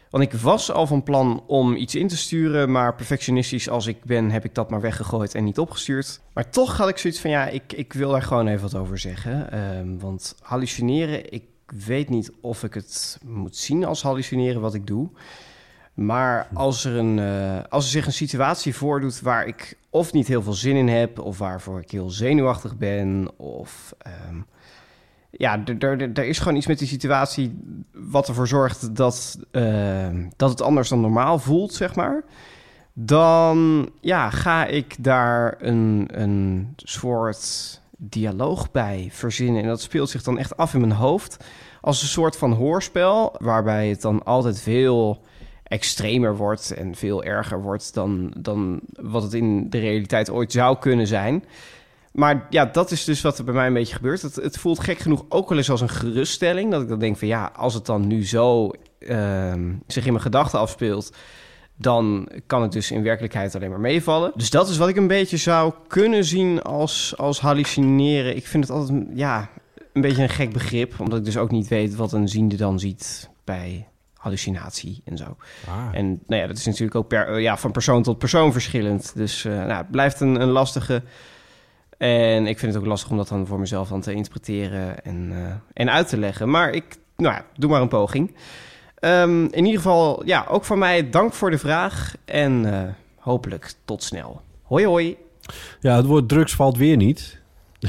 Want ik was al van plan om iets in te sturen, maar perfectionistisch als ik ben, heb ik dat maar weggegooid en niet opgestuurd. Maar toch had ik zoiets van, ja, ik, ik wil daar gewoon even wat over zeggen. Um, want hallucineren, ik weet niet of ik het moet zien als hallucineren wat ik doe. Maar als er, een, uh, als er zich een situatie voordoet waar ik of niet heel veel zin in heb, of waarvoor ik heel zenuwachtig ben, of um, ja, er is gewoon iets met die situatie wat ervoor zorgt dat, uh, dat het anders dan normaal voelt, zeg maar. Dan ja, ga ik daar een, een soort dialoog bij verzinnen. En dat speelt zich dan echt af in mijn hoofd als een soort van hoorspel, waarbij het dan altijd veel extremer wordt en veel erger wordt dan, dan wat het in de realiteit ooit zou kunnen zijn. Maar ja, dat is dus wat er bij mij een beetje gebeurt. Het, het voelt gek genoeg ook wel eens als een geruststelling. Dat ik dan denk van ja, als het dan nu zo uh, zich in mijn gedachten afspeelt, dan kan het dus in werkelijkheid alleen maar meevallen. Dus dat is wat ik een beetje zou kunnen zien als, als hallucineren. Ik vind het altijd ja, een beetje een gek begrip, omdat ik dus ook niet weet wat een ziende dan ziet bij hallucinatie en zo. Ah. En nou ja, dat is natuurlijk ook per, ja, van persoon tot persoon verschillend. Dus uh, nou, het blijft een, een lastige. En ik vind het ook lastig om dat dan voor mezelf dan te interpreteren en, uh, en uit te leggen. Maar ik, nou ja, doe maar een poging. Um, in ieder geval, ja, ook van mij dank voor de vraag. En uh, hopelijk tot snel. Hoi, hoi. Ja, het woord drugs valt weer niet.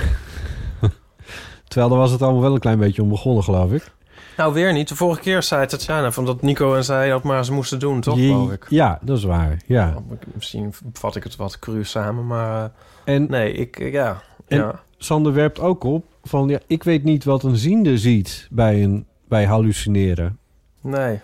Terwijl daar was het allemaal wel een klein beetje om begonnen, geloof ik. Nou, weer niet. De vorige keer zei Tatjana van dat Nico en zij dat maar ze moesten doen, toch, geloof ik? Ja, dat is waar, ja. Misschien vat ik het wat cru samen, maar uh, en, nee, ik, ja. En ja. Sander werpt ook op van, ja, ik weet niet wat een ziende ziet bij, een, bij hallucineren. Nee.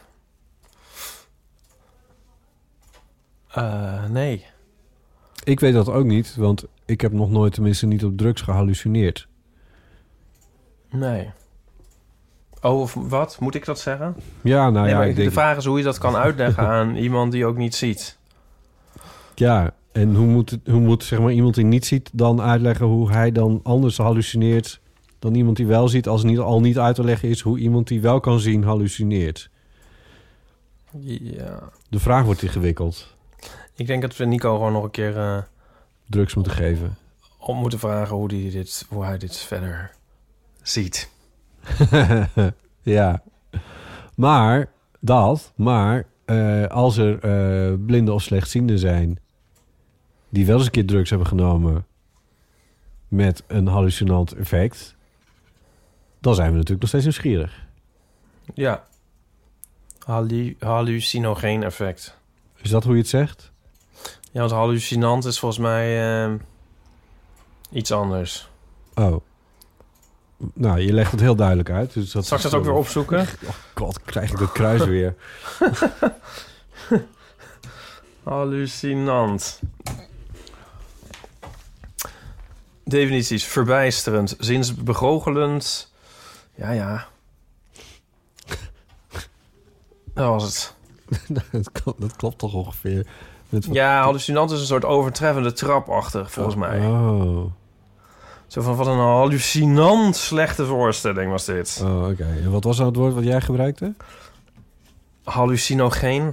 Uh, nee. Ik weet dat ook niet, want ik heb nog nooit, tenminste niet op drugs gehallucineerd. Nee. Oh, of wat? Moet ik dat zeggen? Ja, nou nee, ja, ik de denk... De vraag is hoe je dat kan uitleggen aan iemand die ook niet ziet. Ja, en hoe moet, het, hoe moet zeg maar, iemand die niet ziet dan uitleggen hoe hij dan anders hallucineert dan iemand die wel ziet, als het niet, al niet uit te leggen is hoe iemand die wel kan zien hallucineert? Ja. De vraag wordt ingewikkeld. Ik denk dat we Nico gewoon nog een keer uh, drugs moeten geven. Om moeten vragen hoe, die dit, hoe hij dit verder ziet. Ja. Maar dat, maar uh, als er uh, blinden of slechtzienden zijn die wel eens een keer drugs hebben genomen met een hallucinant effect, dan zijn we natuurlijk nog steeds nieuwsgierig. Ja. Hallu- hallucinogeen effect. Is dat hoe je het zegt? Ja, want hallucinant is volgens mij uh, iets anders. Oh. Nou, je legt het heel duidelijk uit. Dus dat Zal ik dat ook weer opzoeken? Oh god, krijg ik dat kruis weer. Hallucinant. Definities. Verbijsterend. Zinsbegoochelend. Ja, ja. Dat was het. dat, klopt, dat klopt toch ongeveer. Met... Ja, hallucinant is een soort overtreffende trapachtig, volgens mij. Oh. Zo van, wat een hallucinant slechte voorstelling was dit. Oh, oké. Okay. En wat was nou het woord wat jij gebruikte? Hallucinogeen.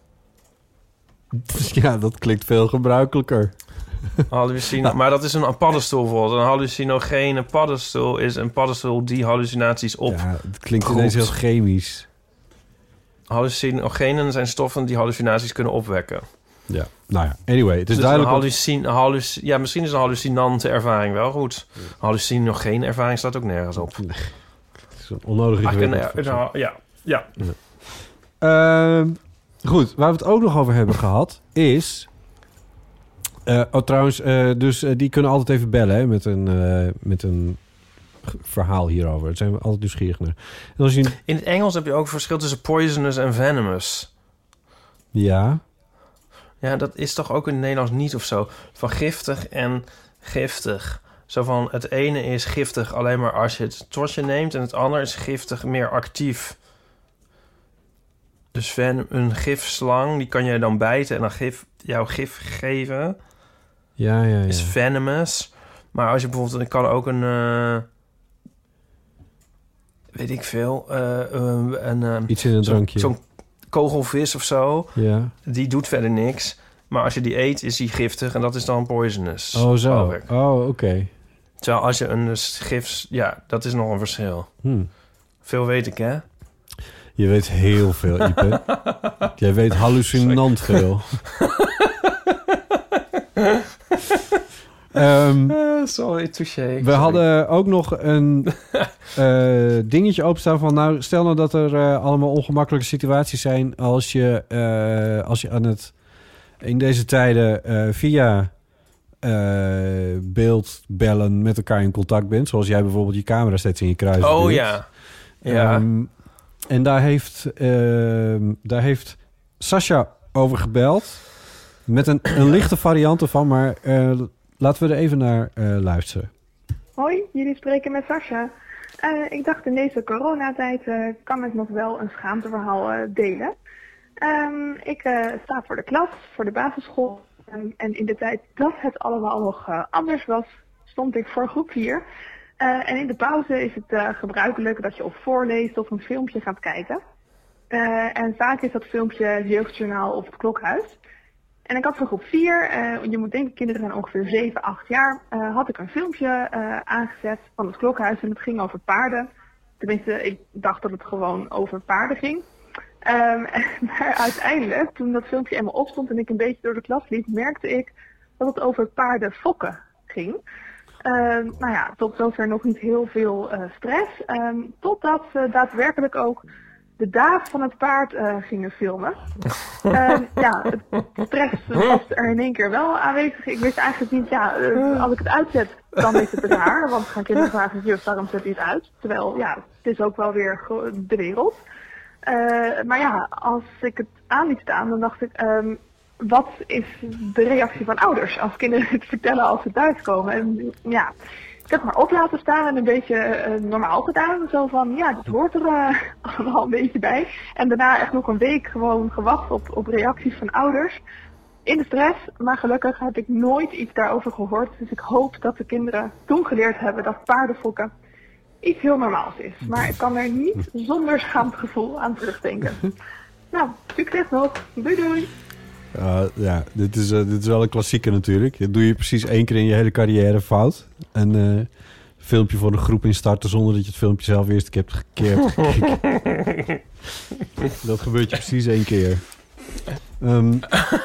Ja, dat klinkt veel gebruikelijker. Hallucino- ja. Maar dat is een paddenstoel bijvoorbeeld. Een hallucinogene paddenstoel is een paddenstoel die hallucinaties op. Ja, het klinkt ineens heel chemisch. Hallucinogenen zijn stoffen die hallucinaties kunnen opwekken. Ja, nou ja, anyway, het is dus duidelijk... Een hallucin- halluc- ja, misschien is een hallucinante ervaring wel goed. Ja. Hallucinogene ervaring staat ook nergens op. Nee. Het is een onnodige ingewikkeld. Ja, ja, ja. ja. Uh, goed, waar we het ook nog over hebben gehad is... Uh, oh, trouwens, uh, dus uh, die kunnen altijd even bellen hè, met een... Uh, met een verhaal hierover. Daar zijn we altijd nieuwsgierig naar. En als je... In het Engels heb je ook verschil tussen poisonous en venomous. Ja. Ja, dat is toch ook in het Nederlands niet of zo. Van giftig en giftig. Zo van, het ene is giftig alleen maar als je het tot je neemt... en het andere is giftig meer actief. Dus ven, een gifslang, die kan je dan bijten... en dan gif, jouw gif geven. Ja, ja, ja. Is venomous. Maar als je bijvoorbeeld... ik kan ook een... Uh, weet ik veel... Uh, een, een, iets in een zo, drankje. Zo'n kogelvis of zo. Ja. Die doet verder niks. Maar als je die eet, is die giftig en dat is dan poisonous. Oh, zo. geloof ik. Oh, oké. Okay. Terwijl als je een gif... Ja, dat is nog een verschil. Hmm. Veel weet ik, hè? Je weet heel veel, Ipe. Jij weet hallucinant veel. um, uh, sorry, touché. We sorry. hadden ook nog een uh, dingetje openstaan van... nou, stel nou dat er uh, allemaal ongemakkelijke situaties zijn... als je, uh, als je aan het in deze tijden uh, via uh, beeldbellen met elkaar in contact bent. Zoals jij bijvoorbeeld je camera steeds in je kruis Oh duwt. ja. ja. Um, en daar heeft, uh, daar heeft Sascha over gebeld. Met een, een lichte variant ervan, maar uh, laten we er even naar uh, luisteren. Hoi, jullie spreken met Sascha. Uh, ik dacht in deze coronatijd uh, kan ik nog wel een schaamteverhaal uh, delen. Um, ik uh, sta voor de klas, voor de basisschool. Um, en in de tijd dat het allemaal nog uh, anders was, stond ik voor groep vier. Uh, en in de pauze is het uh, gebruikelijk dat je of voorleest of een filmpje gaat kijken. Uh, en vaak is dat filmpje het Jeugdjournaal of het Klokhuis. En ik had voor groep vier, uh, je moet denken kinderen zijn ongeveer zeven, acht jaar, uh, had ik een filmpje uh, aangezet van het Klokhuis en het ging over paarden. Tenminste, ik dacht dat het gewoon over paarden ging. Um, maar uiteindelijk, toen dat filmpje eenmaal opstond en ik een beetje door de klas liep, merkte ik dat het over paarden fokken ging. Um, nou ja, tot zover nog niet heel veel uh, stress. Um, totdat ze daadwerkelijk ook de daad van het paard uh, gingen filmen. um, ja, het stress was er in één keer wel aanwezig. Ik wist eigenlijk niet, ja, uh, als ik het uitzet, dan is het raar. Want gaan kinderen vragen, juf, waarom zet je het uit? Terwijl, ja, het is ook wel weer de wereld. Uh, maar ja, als ik het aan liet staan, dan dacht ik... Um, wat is de reactie van ouders als kinderen het vertellen als ze thuiskomen? En ja, ik heb het maar op laten staan en een beetje uh, normaal gedaan. Zo van, ja, dat hoort er uh, allemaal een beetje bij. En daarna echt nog een week gewoon gewacht op, op reacties van ouders. In de stress, maar gelukkig heb ik nooit iets daarover gehoord. Dus ik hoop dat de kinderen toen geleerd hebben dat paardenfokken iets heel normaals is. Maar ik kan er niet zonder schaamtegevoel aan terugdenken. Nou, succes nog. Doei doei. Uh, ja, dit is, uh, dit is wel een klassieke natuurlijk. Dat doe je precies één keer in je hele carrière fout. En uh, een filmpje voor een groep instarten zonder dat je het filmpje zelf eerst een keer hebt gekeken. Dat gebeurt je precies één keer. Um,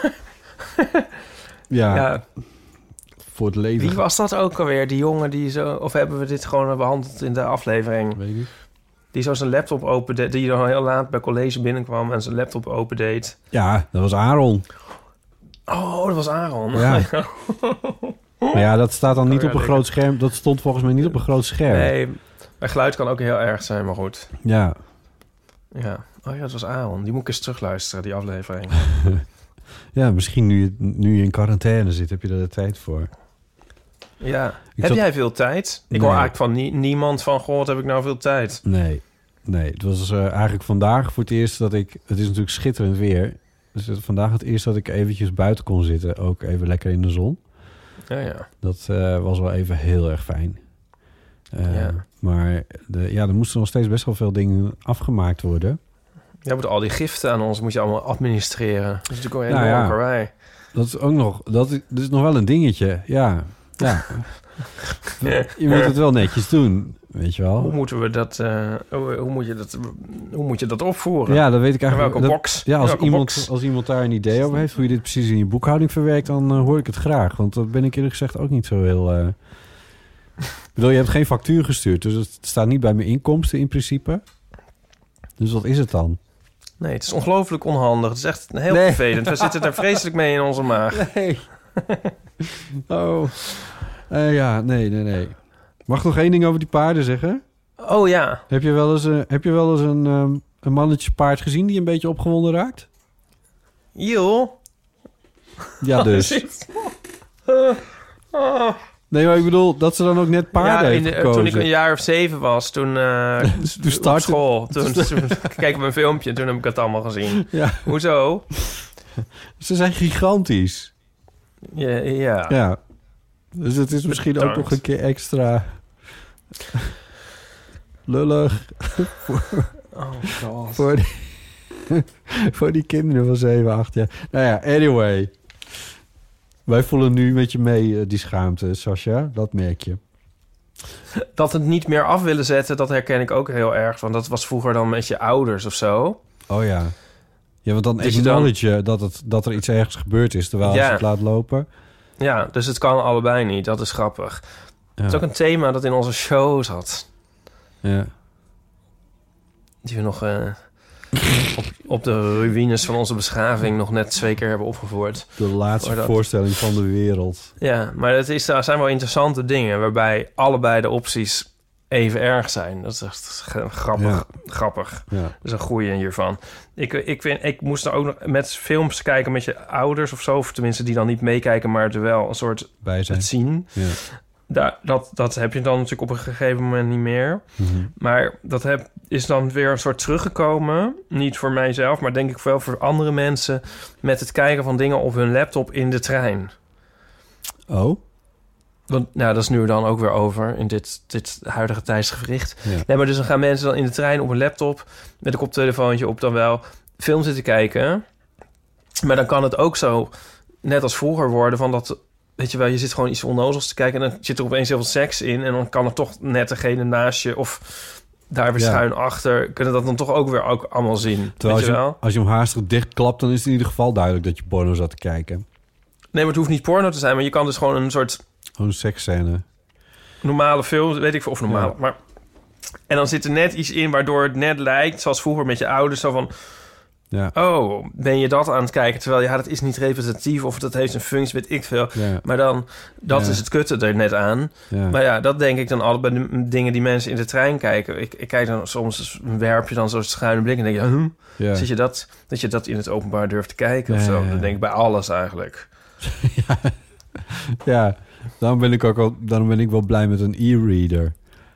ja, ja, voor het leven. Wie was dat ook alweer? Die jongen die zo... Of hebben we dit gewoon behandeld in de aflevering? Weet ik niet. Die zo zijn laptop opendeed, die dan heel laat bij college binnenkwam en zijn laptop opendeed. Ja, dat was Aaron. Oh, dat was Aaron. Ja. Maar ja, dat staat dan niet op een groot scherm. Dat stond volgens mij niet op een groot scherm. Nee, mijn geluid kan ook heel erg zijn, maar goed. Ja. Ja. Oh ja, dat was Aaron. Die moet ik eens terugluisteren, die aflevering. Ja, misschien nu je, nu je in quarantaine zit, heb je er de tijd voor. Ja. Ik heb zat... jij veel tijd? Ik nee. hoor eigenlijk van nie- niemand van... Goh, wat heb ik nou veel tijd? Nee, nee. Het was uh, eigenlijk vandaag voor het eerst dat ik... Het is natuurlijk schitterend weer. Dus het, vandaag het eerst dat ik eventjes buiten kon zitten. Ook even lekker in de zon. Ja, ja. Dat uh, was wel even heel erg fijn. Uh, ja. Maar de, ja, er moesten nog steeds best wel veel dingen afgemaakt worden. Ja, moet al die giften aan ons moet je allemaal administreren. Dat is natuurlijk ook een nou, enorm ja. karwei. Dat is ook nog... Dat is, dat is nog wel een dingetje, ja. Ja. Je moet het wel netjes doen, weet je wel. Hoe moeten we dat... Uh, hoe, hoe, moet je dat hoe moet je dat opvoeren? Ja, dat weet ik eigenlijk. In welke dat, box? Ja, als, welke iemand, box? als iemand daar een idee over heeft... hoe je dit precies in je boekhouding verwerkt... dan uh, hoor ik het graag. Want dat ben ik eerlijk gezegd ook niet zo heel... Uh... ik bedoel, je hebt geen factuur gestuurd... dus het staat niet bij mijn inkomsten in principe. Dus wat is het dan? Nee, het is ongelooflijk onhandig. Het is echt heel nee. vervelend. We zitten er vreselijk mee in onze maag. Nee. Oh. Uh, ja, nee, nee, nee. Mag ik nog één ding over die paarden zeggen? Oh ja. Heb je wel eens, uh, heb je wel eens een, um, een mannetje paard gezien die een beetje opgewonden raakt? Joh. Ja, dus. uh, oh. Nee, maar ik bedoel dat ze dan ook net paarden ja, heeft in de, gekozen. Toen ik een jaar of zeven was, toen, uh, toen startte... op school. Toen, toen keken we een filmpje en toen heb ik het allemaal gezien. Ja. Hoezo? Ze zijn gigantisch. Ja. Ja. ja. Dus het is misschien Bedankt. ook nog een keer extra lullig. voor, oh god. Voor die, Voor die kinderen van zeven, acht jaar. Nou ja, anyway. Wij voelen nu met je mee uh, die schaamte, Sascha. Dat merk je. Dat het niet meer af willen zetten, dat herken ik ook heel erg. Want dat was vroeger dan met je ouders of zo. Oh ja. Ja, want dan Dus je acknowledge je dat, het, dat er iets ergens gebeurd is... terwijl Ja. ze het laat lopen. Ja, dus het kan allebei niet. Dat is grappig. Ja. Het is ook een thema dat in onze show zat. Ja. Die we nog uh, op, op de ruïnes van onze beschaving nog net twee keer hebben opgevoerd. De laatste dat... voorstelling van de wereld. Ja, maar het is, daar zijn wel interessante dingen... waarbij allebei de opties even erg zijn. Dat is echt grappig. Ja. grappig. Ja. Dat is een goeie hiervan. Ik, ik, vind, ik moest er ook nog met films kijken met je ouders of zo... of tenminste die dan niet meekijken... maar er wel een soort bij zijn. het zien... Ja. Daar, dat, dat heb je dan natuurlijk op een gegeven moment niet meer. Mm-hmm. Maar dat heb, is dan weer een soort teruggekomen. Niet voor mijzelf, maar denk ik wel voor andere mensen... met het kijken van dingen op hun laptop in de trein. Oh? Want, nou, dat is nu dan ook weer over in dit, dit huidige tijdsgevricht. Ja. Nee, maar dus dan gaan mensen dan in de trein op een laptop... met een koptelefoontje op dan wel film zitten kijken. Maar dan kan het ook zo, net als vroeger worden... van dat... Weet je wel, je zit gewoon iets onnozels te kijken... en dan zit er opeens heel veel seks in... en dan kan er toch net degene naast je... of daar weer Ja. schuin achter... kunnen dat dan toch ook weer ook allemaal zien. Terwijl weet als je je, wel? als je hem haastig dichtklapt... dan is het in ieder geval duidelijk dat je porno zat te kijken. Nee, maar het hoeft niet porno te zijn... maar je kan dus gewoon een soort Gewoon een seksscène. normale film... weet ik veel of normaal. Ja. Maar, en dan zit er net iets in waardoor het net lijkt... zoals vroeger met je ouders... zo van... Ja. Oh, ben je dat aan het kijken? Terwijl, ja, dat is niet representatief... of dat heeft een functie, weet ik veel. Ja. Maar dan, dat Ja. is het kutte er net aan. Ja. Maar ja, dat denk ik dan altijd bij de dingen die mensen in de trein kijken. Ik, ik kijk dan soms, werp je dan zo'n schuine blik... en denk je, huh? Ja. Zit je dat, dat je dat in het openbaar durft te kijken of Ja, zo? ja, ja. Dat denk ik bij alles eigenlijk. ja. ja, daarom ben ik ook al, daarom ben ik wel blij met een e-reader.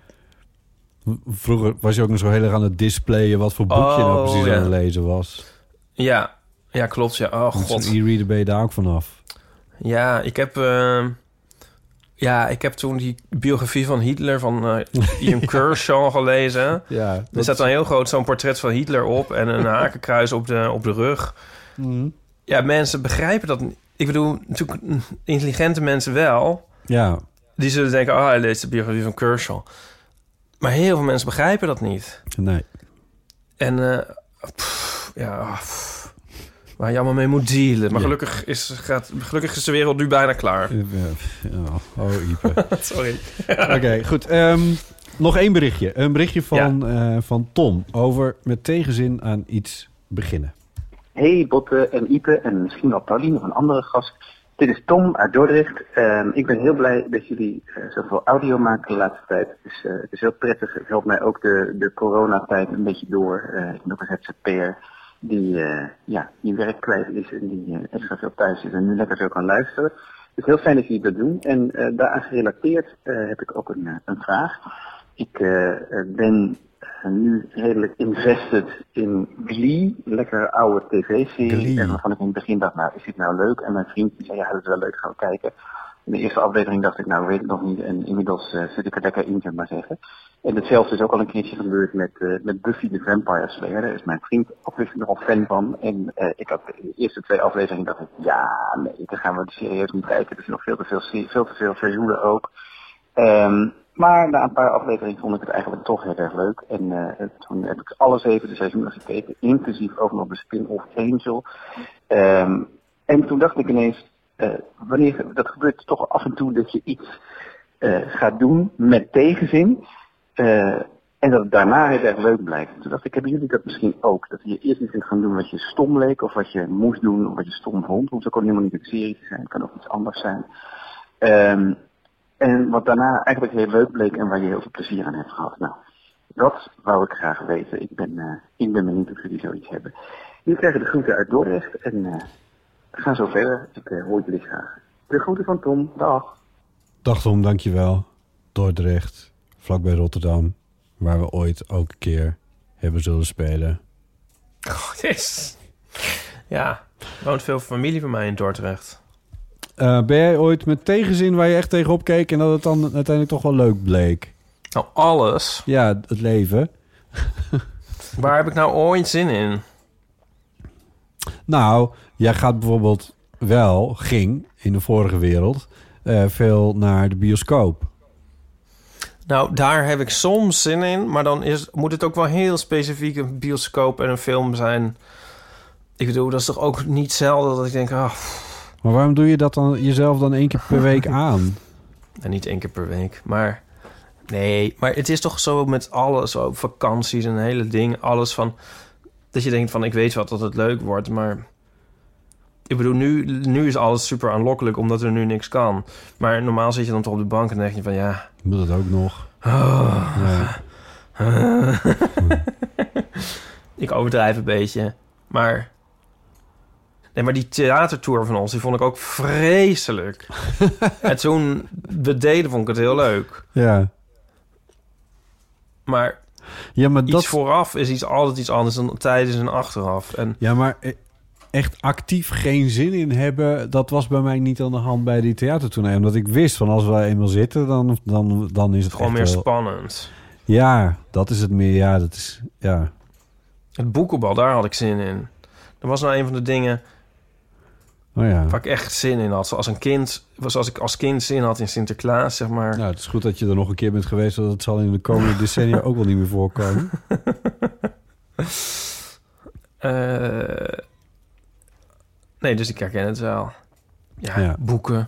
Vroeger was je ook nog zo heel erg aan het displayen... wat voor boek je nou Oh, precies ja. aan het lezen was. Ja, ja klopt. Ja. Oh, Met god. zo'n e-reader ben je daar ook vanaf. Ja, ik heb... eh, ja, ik heb toen die biografie van Hitler van uh, Ian Kershaw gelezen. Ja, Er dat- staat dan heel groot zo'n portret van Hitler op... en een hakenkruis op de, op de rug. Mhm. Ja, mensen begrijpen dat niet. Ik bedoel, natuurlijk intelligente mensen wel. Ja, Die zullen denken, oh, hij leest de biografie van Kershaw. Maar heel veel mensen begrijpen dat niet. nee. En uh, pff, ja, pff, waar je allemaal mee moet dealen. Maar Ja. gelukkig, is, gaat, gelukkig is de wereld nu bijna klaar. Ja, ja. Oh, Ipe. Sorry. Oké, goed. Ehm, nog één berichtje. Een berichtje van, eh, van Tom over met tegenzin aan iets beginnen. Hey Botte en Ipe en misschien wel Pauline of een andere gast. Dit is Tom uit Dordrecht. Uh, ik ben heel blij dat jullie uh, zoveel audio maken de laatste tijd. Dus, uh, het is heel prettig. Het helpt mij ook de, de coronatijd een beetje door. Uh, ik ben ook een Z Z P'er die uh, ja, die werk kwijt is en die uh, extra veel thuis is en nu lekker zo kan luisteren. Het is heel fijn dat jullie dat doen. En uh, daaraan gerelateerd uh, heb ik ook een, uh, een vraag. Ik uh, ben uh, nu redelijk invested in Glee, lekker oude tv-serie. Glee. En waarvan ik in het begin dacht, nou is dit nou leuk? En mijn vriend die zei, ja dat is wel leuk, gaan we kijken. In de eerste aflevering dacht ik, nou weet ik nog niet. En inmiddels uh, zit ik er lekker in, zeg maar zeggen. En hetzelfde is ook al een keertje gebeurd met, uh, met Buffy the Vampire Slayer. Daar is mijn vriend ook nogal fan van. En uh, ik had de eerste twee afleveringen dacht ik, ja nee, dan gaan we serieus niet kijken. Er is nog veel te veel, veel te veel verzoenen ook. Um, maar na een paar afleveringen vond ik het eigenlijk toch heel erg leuk. En uh, toen heb ik alle zeven de seizoenen gekeken, inclusief ook nog de spin-off Angel. Um, en toen dacht ik ineens, uh, wanneer, dat gebeurt toch af en toe dat je iets uh, gaat doen met tegenzin. Uh, en dat het daarna heel erg leuk blijkt. Toen dacht ik, hebben jullie dat misschien ook? Dat je eerst niet kunt gaan doen wat je stom leek, of wat je moest doen, of wat je stom vond. Het hoeft ook helemaal niet een serie te zijn, het kan ook iets anders zijn. Um, En wat daarna eigenlijk heel leuk bleek en waar je heel veel plezier aan hebt gehad. Nou, dat wou ik graag weten. Ik ben, uh, ik ben benieuwd of jullie zoiets hebben. Jullie krijgen de groeten uit Dordrecht en uh, ga zo verder. Ik uh, hoor jullie graag. De groeten van Tom. Dag. Dag Tom, dankjewel. Dordrecht, vlakbij Rotterdam, waar we ooit ook een keer hebben zullen spelen. Oh, yes. Ja, er woont veel familie van mij in Dordrecht. Uh, ben jij ooit met tegenzin waar je echt tegenop keek en dat het dan uiteindelijk toch wel leuk bleek? Nou, alles. Ja, het leven. Waar heb ik nou ooit zin in? Nou, jij gaat bijvoorbeeld wel, ging in de vorige wereld... Uh, veel naar de bioscoop. Nou, daar heb ik soms zin in. Maar dan is, moet het ook wel heel specifiek een bioscoop en een film zijn. Ik bedoel, dat is toch ook niet zelden dat ik denk... Oh, maar waarom doe je dat dan jezelf dan één keer per week aan? En niet één keer per week, maar... Nee, maar het is toch zo met alles, zo vakanties en hele ding, alles van... Dat je denkt van, ik weet wel dat het leuk wordt, maar... Ik bedoel, nu, nu is alles super aanlokkelijk, omdat er nu niks kan. Maar normaal zit je dan toch op de bank en dan denk je van, ja... Moet het ook nog? Oh. Ja. Ik overdrijf een beetje, maar... Nee, maar die theatertour van ons, die vond ik ook vreselijk. En toen we deden, vond ik het heel leuk. Ja. Maar, ja, maar iets dat... vooraf is iets, altijd iets anders dan tijdens en achteraf. En... Ja, maar echt actief geen zin in hebben... dat was bij mij niet aan de hand bij die theatertournee. Omdat ik wist van als we eenmaal zitten, dan, dan, dan is het gewoon meer wel... spannend. Ja, dat is het meer. Ja, dat is... Ja. Het boekenbal, daar had ik zin in. Dat was nou een van de dingen... Oh ja. Waar ik echt zin in had. Zoals een kind, zoals ik als kind zin had in Sinterklaas, zeg maar. Nou, het is goed dat je er nog een keer bent geweest. Want het zal in de komende decennia ook wel niet meer voorkomen. uh, nee, dus ik herken het wel. Ja, ja, boeken.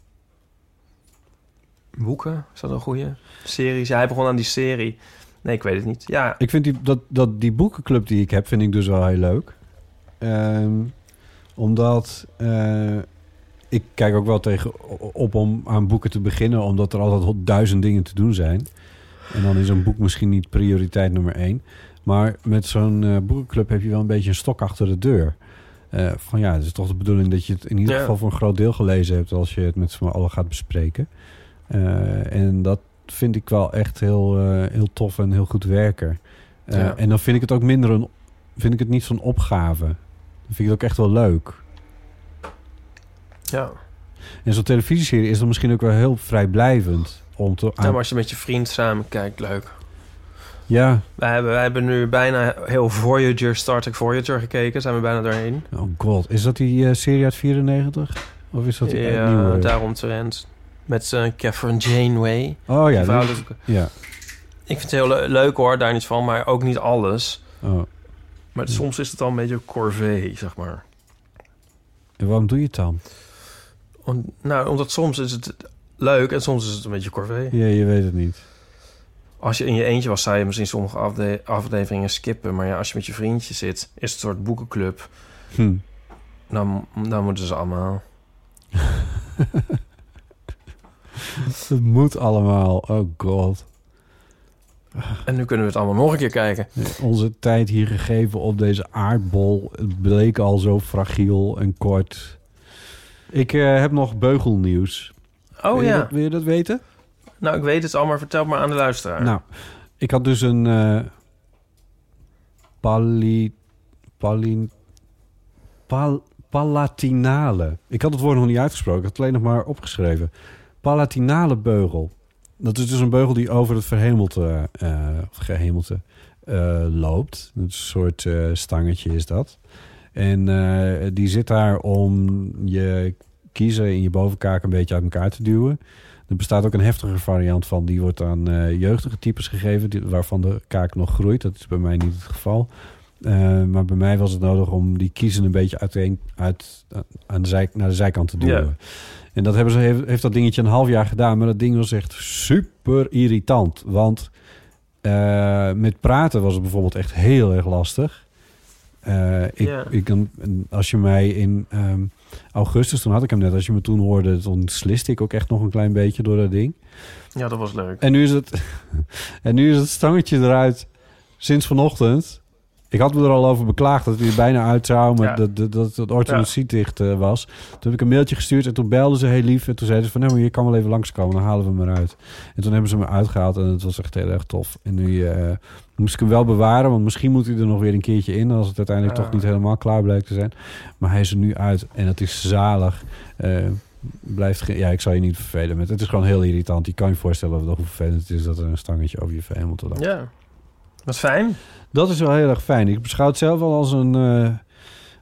Boeken? Is dat een goeie? Series? Ja, hij begon aan die serie. Nee, ik weet het niet. Ja. Ik vind die, dat, dat die boekenclub die ik heb, vind ik dus wel heel leuk. Um, omdat uh, ik kijk ook wel tegen op om aan boeken te beginnen, omdat er altijd duizend dingen te doen zijn. En dan is een boek misschien niet prioriteit nummer één. Maar met zo'n uh, boekenclub heb je wel een beetje een stok achter de deur. Uh, van ja, het is toch de bedoeling dat je het in ieder ja. geval voor een groot deel gelezen hebt als je het met z'n allen gaat bespreken. Uh, en dat vind ik wel echt heel, uh, heel tof en heel goed werken. Uh, ja. En dan vind ik het ook minder een, vind ik het niet zo'n opgave. Dan vind ik het ook echt wel leuk. Ja. En zo'n televisieserie is dan misschien ook wel heel vrijblijvend. Om te aan... Ja, maar als je met je vriend samen kijkt, leuk. Ja. Wij hebben, wij hebben nu bijna heel Voyager, Star Trek Voyager gekeken. Zijn we bijna doorheen. Oh god, is dat die uh, serie uit vierennegentig? Of is dat die ja, nieuwe? daaromtrent. Met uh, Catherine Janeway. Oh ja. Die dus, ja. Ik vind het heel le- leuk hoor, daar niet van. Maar ook niet alles. Oh. Maar soms is het al een beetje corvée, zeg maar. En waarom doe je het dan? Om, nou, omdat soms is het leuk en soms is het een beetje corvée. Ja, je weet het niet. Als je in je eentje was, zou je misschien sommige afde- afleveringen skippen. Maar ja, als je met je vriendje zit, is het een soort boekenclub. Hm. Dan, dan moeten ze allemaal. Het moet allemaal. Oh god. En nu kunnen we het allemaal nog een keer kijken. Onze tijd hier gegeven op deze aardbol bleek al zo fragiel en kort. Ik uh, heb nog beugelnieuws. Oh wil ja. Dat, wil je dat weten? Nou, ik weet het al, maar vertel het maar aan de luisteraar. Nou, ik had dus een uh, pali, pali, pal, palatinale. Ik had het woord nog niet uitgesproken. Ik had het alleen nog maar opgeschreven. Palatinale beugel. Dat is dus een beugel die over het verhemelte, uh, of gehemelte uh, loopt. Een soort uh, stangetje is dat. En uh, die zit daar om je kiezen in je bovenkaak een beetje uit elkaar te duwen. Er bestaat ook een heftiger variant van. Die wordt aan uh, jeugdige types gegeven, die, waarvan de kaak nog groeit. Dat is bij mij niet het geval. Uh, maar bij mij was het nodig om die kiezen een beetje uiteen, uit, aan de zij, naar de zijkant te duwen. Ja. En dat hebben ze, heeft, heeft dat dingetje een half jaar gedaan. Maar dat ding was echt super irritant. Want uh, met praten was het bijvoorbeeld echt heel erg lastig. Uh, ik, yeah. ik, als je mij in um, augustus, toen had ik hem net, als je me toen hoorde, toen sliste ik ook echt nog een klein beetje door dat ding. Ja, dat was leuk. En nu is het, en nu is het stangetje eruit sinds vanochtend. Ik had me er al over beklaagd dat hij er bijna uit zou, maar ja. dat, dat, dat het orthodontiet ja. dicht uh, was. Toen heb ik een mailtje gestuurd en toen belden ze heel lief. En toen zeiden ze van, nee, maar je kan wel even langskomen, dan halen we hem eruit. En toen hebben ze me uitgehaald en het was echt heel erg tof. En nu uh, moest ik hem wel bewaren, want misschien moet hij er nog weer een keertje in, als het uiteindelijk ja. toch niet helemaal klaar blijkt te zijn. Maar hij is er nu uit en het is zalig. Uh, blijft ge- ja, ik zal je niet vervelen met. Het is gewoon heel irritant. Je kan je voorstellen hoe vervelend het is dat er een stangetje over je verhemelte loopt. Ja, wat fijn. Dat is wel heel erg fijn. Ik beschouw het zelf wel als een, uh,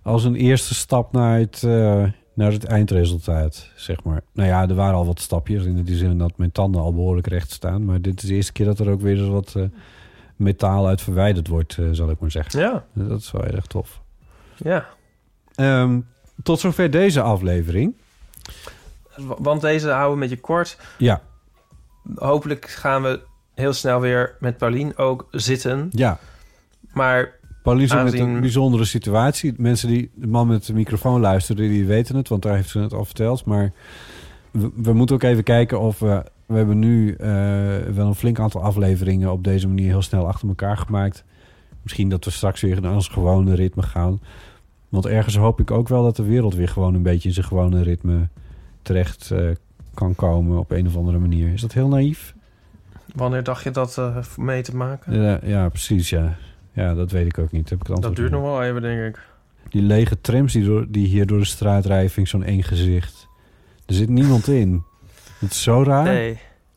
als een eerste stap naar het, uh, naar het eindresultaat, zeg maar. Nou ja, er waren al wat stapjes in die zin dat mijn tanden al behoorlijk recht staan. Maar dit is de eerste keer dat er ook weer eens wat uh, metaal uit verwijderd wordt, uh, zal ik maar zeggen. Ja. Dat is wel erg tof. Ja. Um, tot zover deze aflevering. Want deze houden we een beetje kort. Ja. Hopelijk gaan we heel snel weer met Paulien ook zitten. Ja. Maar Paulien zit aanzien... met een bijzondere situatie. Mensen die de man met de microfoon luisteren, die weten het, want daar heeft ze het al verteld. Maar we, we moeten ook even kijken of we... We hebben nu uh, wel een flink aantal afleveringen op deze manier heel snel achter elkaar gemaakt. Misschien dat we straks weer naar ons gewone ritme gaan. Want ergens hoop ik ook wel dat de wereld weer gewoon een beetje in zijn gewone ritme terecht uh, kan komen op een of andere manier. Is dat heel naïef? Wanneer dacht je dat uh, mee te maken? Ja, ja, precies, ja. Ja, dat weet ik ook niet. Heb ik het dat duurt nog wel even, denk ik. Die lege trams die, door, die hier door de straat rijden, vind ik zo'n eng gezicht. Er zit niemand in. Het is zo raar. Nee.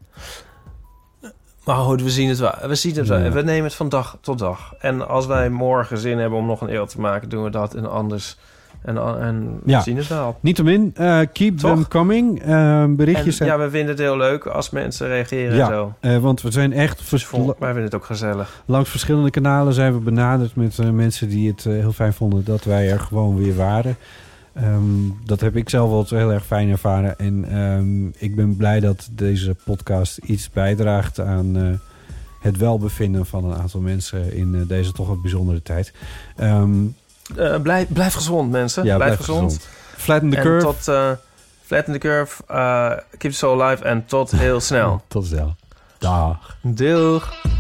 Maar goed, we zien het wel. We zien het wel. Ja. We nemen het van dag tot dag. En als wij morgen zin hebben om nog een eeuw te maken, doen we dat. En anders... En, en ja. we zien het wel. Niettemin, uh, keep Toch? them coming. Uh, berichtjes. En, ja, we vinden het heel leuk als mensen reageren ja, en zo. Uh, want we zijn echt... Vers- Vol, wij vinden het ook gezellig. Langs verschillende kanalen zijn we benaderd met uh, mensen die het uh, heel fijn vonden dat wij er gewoon weer waren. Um, dat heb ik zelf wel heel erg fijn ervaren. En um, ik ben blij dat deze podcast iets bijdraagt aan uh, het welbevinden van een aantal mensen in uh, deze toch wat bijzondere tijd. Um, uh, blijf, blijf gezond, mensen. Ja, blijf, blijf gezond. gezond. Flatten the en curve. Tot, uh, flatten the curve. Uh, keep it so alive. En tot heel snel. Tot snel. Dag. Doeg.